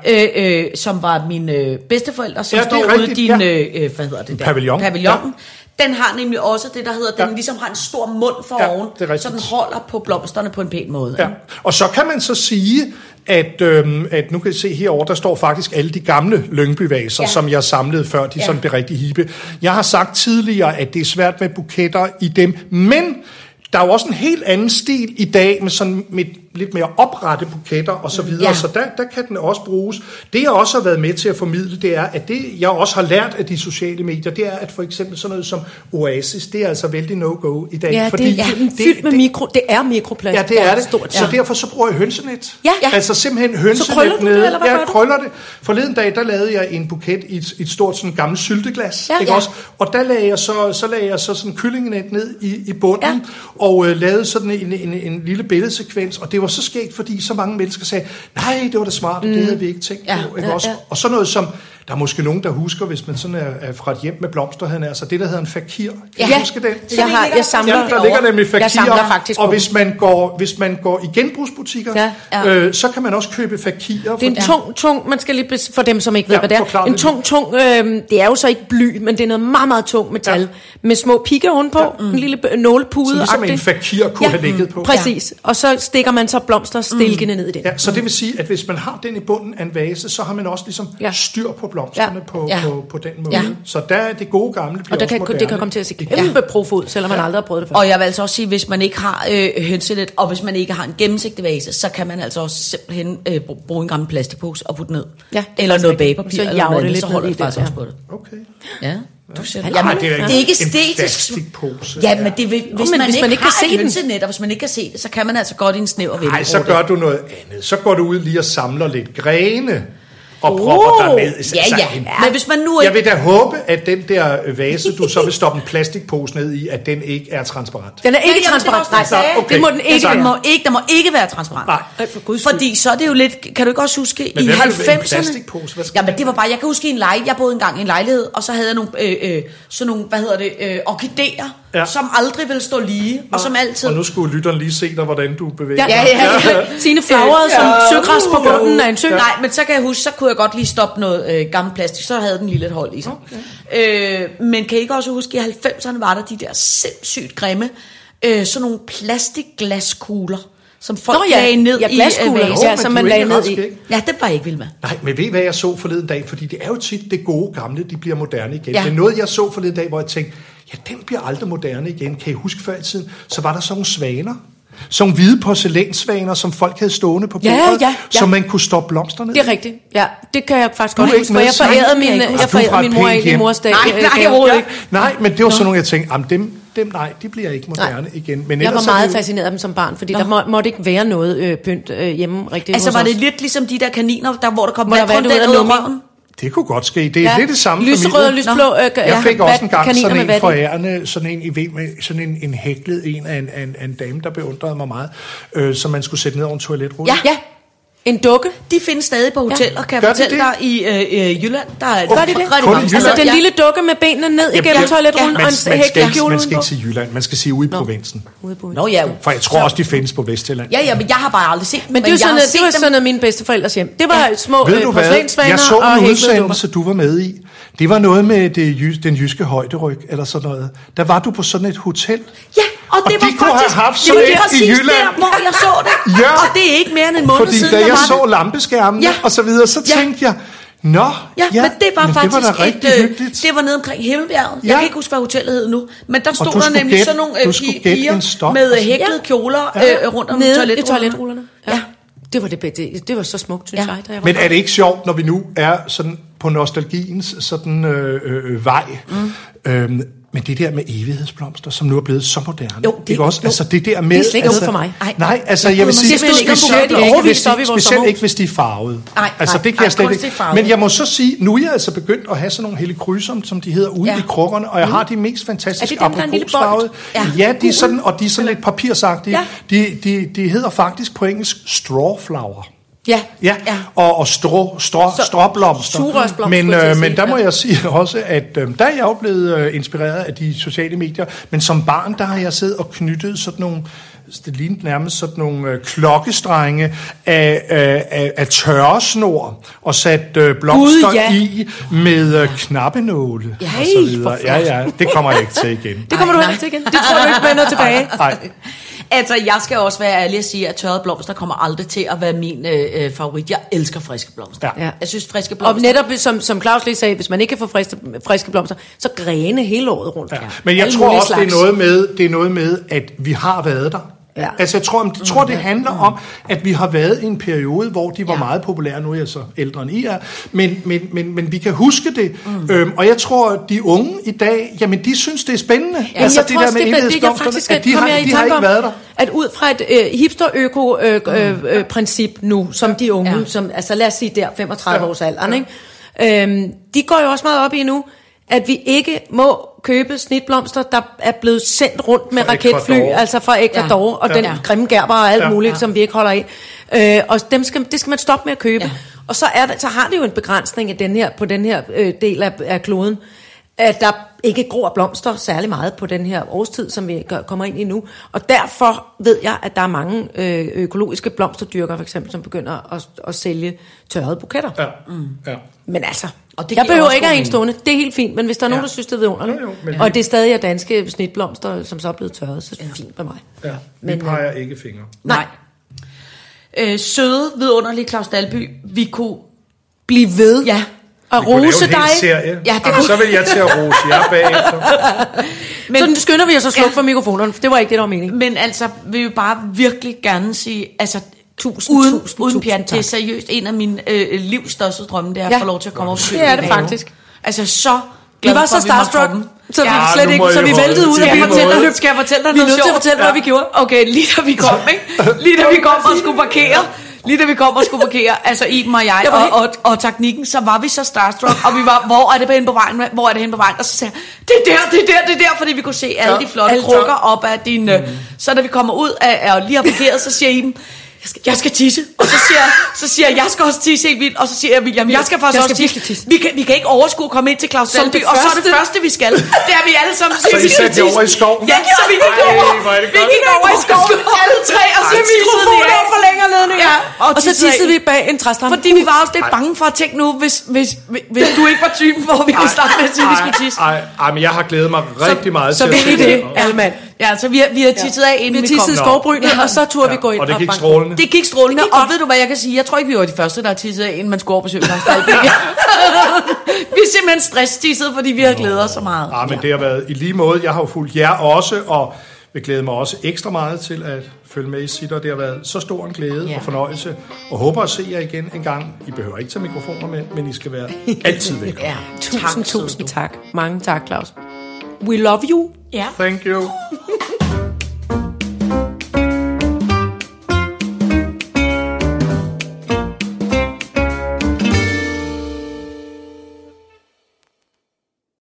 som var mine bedsteforældre, som står ude i din, hvad hedder det der? Pavillonen. Den har nemlig også det, der hedder, den ligesom har en stor mund for oven, så den holder på blomsterne på en pæn måde. Ja. Og så kan man så sige, at nu kan I se herovre, der står faktisk alle de gamle Lyngby-vaser, som jeg samlede før, de sådan blev rigtig hippe. Jeg har sagt tidligere, at det er svært med buketter i dem, men der er jo også en helt anden stil i dag, med lidt mere oprette buketter og så videre, så der kan den også bruges. Det jeg også har været med til at formidle, det er, at det jeg også har lært af de sociale medier, det er, at for eksempel sådan noget som Oasis, det er altså vældig no-go i dag. Ja, fordi det er fyldt med det er mikroplast. Ja, det er det. Stort, så derfor så bruger jeg hønsenet. Ja. Altså simpelthen hønsenet så krøller nede. Eller hvad krøller det. Forleden dag, der lavede jeg en buket i et stort sådan gammelt sylteglas, ikke også? Og der lagde jeg så sådan kyllingenet ned i bunden, og lavede sådan en lille billedsekvens, og det var så skægt, fordi så mange mennesker sagde, nej, det var da smart, det havde vi ikke tænkt på. Ikke også? Og så noget som, der er måske nogen, der husker, hvis man sådan er fra et hjem med blomster, altså det, der hedder en fakir. Kan du huske den? Jeg samler der ligger nemlig fakirer, jeg samler faktisk og hvis man går i genbrugsbutikker, så kan man også købe fakirer. Det er en tung, man skal lige for dem, som ikke ved, hvad det er. En tung, det er jo så ikke bly, men det er noget meget, meget tung metal, med små pigge ovenpå, en lille nålepude. Så ligesom en fakir kunne have ligget på. Præcis, og så stikker man så blomster stilkende ned i den. Ja, så det vil sige, at hvis man har den i bunden af en vase, så har man også ligesom styr på blomsterne på den måde. Ja. Så der er det gode gamle bliver og det kan komme til at se kæmpe profo ud, selvom man aldrig har prøvet det før. Og jeg vil altså også sige, hvis man ikke har hønsenet, og hvis man ikke har en gennemsigtig vase, så kan man altså også simpelthen bruge en gammel plastikpose og putte ned. Ja, eller noget bagepapir, så eller noget lidt så holder det faktisk også på det. Okay. Ja. Jamen, det er ikke æstetisk. Plastikpose. Ja, men hvis man ikke kan se hønsenet, og hvis man ikke kan se det, så kan man altså godt i en snæver vælge. Nej, så gør du noget andet. Så går du ud lige og samler lidt grene og propper der med. Men hvis man nu jeg vil da håbe, at den der vase, du så vil stoppe en plastikpose ned i, at den ikke er transparent. Den er ikke transparent. Nej, okay. Det må den ikke. Den må ikke være transparent. Nej, fordi så er det jo lidt, kan du ikke også huske, men i 90'erne? Jamen det var bare, jeg kan huske jeg boede engang i en lejlighed, og så havde jeg nogle, orkideer, som aldrig ville stå lige, og som altid. Og nu skulle lytteren lige se dig, hvordan du bevæger dig. Ja. Signe flagrede som søgræs på bunden af en sø. Nej, men så kan jeg huske, så kunne jeg godt lige stoppe noget gammel plastik, så havde den lige lidt hold i sig. Okay. Men kan I ikke også huske, i 90'erne var der de der sindssygt grimme, sådan nogle plastikglaskugler, som folk lagde ned i vaser, som man lagde ned i. Ja, det var jeg ikke vild med. Nej, men ved I, hvad jeg så forleden dag? Fordi det er jo tit det gode gamle, de bliver moderne igen. Ja. Det er noget, jeg så forleden dag, hvor jeg tænkte, den bliver aldrig moderne igen. Kan I huske før i tiden? Så var der sådan nogle svaner. Sådan hvide porcelænsvaner, som folk havde stående på bordet, så man kunne stoppe blomsterne. Det er rigtigt. Ja, det kan jeg faktisk godt huske, for jeg forærede min mor i morsdag. Nej, men det var sådan nogle, jeg tænkte, nej, de bliver ikke moderne igen. Men jeg var meget fascineret af dem som barn, fordi der måtte ikke være noget pynt hjemme rigtigt. Altså var det lidt ligesom de der kaniner, hvor der kom vand ud af røven? Det kunne godt ske. Det er lidt det samme lyserød og lysblå. Jeg fik også en gang sådan en forærende, sådan en hæklet en af en dame, der beundrede mig meget, som man skulle sætte ned over en toiletrullen. Ja. En dukke. De findes stadig på hoteller, kan jeg fortælle dig, i Jylland. Gør de det? Altså den lille dukke med benene ned igennem toiletrullen og en hæklerkjole. Man skal ikke sige Jylland, man skal sige ude i provinsen. Nå ja. For jeg tror også, de findes på Vestjylland. Ja, men jeg har bare aldrig set dem. Men det var sådan noget mine bedsteforældres hjem. Det var små porcelænsvaner. Jeg så en udsendelse, du var med i. Det var noget med den jyske højderyg, eller sådan noget. Der var du på sådan et hotel. Ja, og det var faktisk i Jylland. Der, hvor jeg så det. Ja. Og det er ikke mere end en måned siden, da jeg så lampeskærmen og så videre, så tænkte jeg, men det var faktisk det var nede omkring Himmelbjerget. Jeg kan ikke huske, hvad hotellet hed nu, men der stod der nemlig sådan nogle piger med hæklede kjoler rundt om toiletrullerne. Ja. Det var så smukt, synes jeg. Men er det ikke sjovt, når vi nu er sådan på nostalgiens sådan vej? Men det der med evighedsblomster, som nu er blevet så moderne. Jo, det også. Altså det der med, det er slet ikke ud for mig. Nej, altså jeg vil sige, specielt ikke hvis de er farvede. Altså det kan jeg slet ikke. Men jeg må så sige, nu er jeg altså begyndt at have sådan nogle helichrysum, som de hedder, ude i krukkerne, og jeg har de mest fantastiske aprikosfarvede. Ja, de er sådan, og de er sådan lidt papirsagtige. De hedder faktisk på engelsk strawflower. Ja. Og stråblomster. Sugerørsblomster, men der må jeg sige også, at der er jeg jo blevet inspireret af de sociale medier, men som barn, der har jeg siddet og knyttet sådan nogle, det lignede nærmest sådan nogle klokkestrenge af tørresnor og sat blomster i med knappenåle og så videre. Ja, det kommer jeg ikke til igen. Det kommer du ikke til igen. Det tror du ikke vender tilbage. Nej. Altså, jeg skal også være ærlig at sige, at tørrede blomster kommer aldrig til at være min favorit. Jeg elsker friske blomster. Ja. Jeg synes, friske blomster... Og netop, som Claus lige sagde, hvis man ikke kan få friske blomster, så grene hele året rundt. Ja. Men jeg tror også, det er noget med, at vi har været der. Ja. Altså, jeg tror, det handler om, at vi har været i en periode, hvor de var meget populære. Nu er jeg så ældre end I er. Men vi kan huske det. Og jeg tror, at de unge i dag, jamen, de synes, det er spændende. Ja. Altså, det der med evighedsblomsterne, at de har ikke været der. At ud fra et hipster-øko-princip nu, som de unge, som, altså lad os sige der, 35 års alderen, ikke? De går jo også meget op i nu, at vi ikke må købe snitblomster, der er blevet sendt rundt med raketfly, altså fra Ecuador, og den grimme gerber og alt muligt, som vi ikke holder af. Og det skal man stoppe med at købe. Ja. Og så har det jo en begrænsning af på den her del af kloden, at der ikke gror blomster særlig meget på den her årstid, som vi kommer ind i nu. Og derfor ved jeg, at der er mange økologiske blomsterdyrkere, for eksempel, som begynder at sælge tørrede buketter. Ja. Men altså, og jeg behøver ikke at have en stående. Det er helt fint, men hvis der er nogen, der synes, det er vidunderligt, og det er stadig er danske snitblomster, som så er blevet tørret, så er det fint med mig. Ja, vi peger ikke fingre. Nej. Søde, vidunderlige Claus Dalby, vi kunne blive ved. Ja. Og rose dig. Så vil jeg til at rose jer bagefter. Men så skynder vi os at slukke for mikrofonerne, for det var ikke det, der var meningen. Men altså, vi vil bare virkelig gerne sige, altså, uden pjat, det er seriøst en af mine livs største drømme, det er at få lov til at komme op. Det er det faktisk. Altså, så vi var så starstruck, så vi slet ikke, så vi væltede ud af fortælle. Skal jeg fortælle dig noget sjovt? Vi er nødt til at fortælle, hvad vi gjorde. Okay, lige da vi kom, ikke? Lige da vi kom og skulle parkere. Altså Iben og jeg og teknikken, så var vi så starstruck, og vi var, hvor er det hen på vejen? Og så sagde jeg, det er der, fordi vi kunne se alle de flotte krukker op af din... Så da vi kommer ud af og lige har parkeret, så siger Iben, jeg skal tisse. Og så siger jeg skal også tisse helt vildt. Og så siger jeg, William, jeg skal faktisk også tisse. Vi kan ikke overskue at komme ind til Claus Dalby. Og så er det første, vi skal. Det er vi alle sammen. Så I satte over i skoven? Ja, så vi gik over i skoven. Alle tre, og så tissede vi af. Forlænger ledningen. Ja, og så tissede vi bag en træstamme. Fordi vi var også lidt bange for at tænke nu, hvis du ikke var typen, hvor vi kunne starte med at sige, at vi skulle tisse. Ej, men jeg har glædet mig rigtig meget til at se det. Så vil det, Alman. Ja, så vi har tisset af, inden vi kom. Vi har tisset skovbrynet, og så turde vi gå ind. Og det gik strålende. Det gik strålende, og ved du hvad jeg kan sige? Jeg tror ikke, vi var de første, der har tisset af, inden man skulle over på Søvnlands Dalby. Vi er simpelthen stress-tisset, fordi vi har glædet os så meget. Ja, men det har været i lige måde. Jeg har jo fulgt jer også, og vil glæde mig også ekstra meget til at følge med i Sitter. Det har været så stor en glæde og fornøjelse, og håber at se jer igen en gang. I behøver ikke tage mikrofoner med, men I skal være altid velkommen. Tusind tak. Mange tak, Claus. We love you. Yeah. Thank you.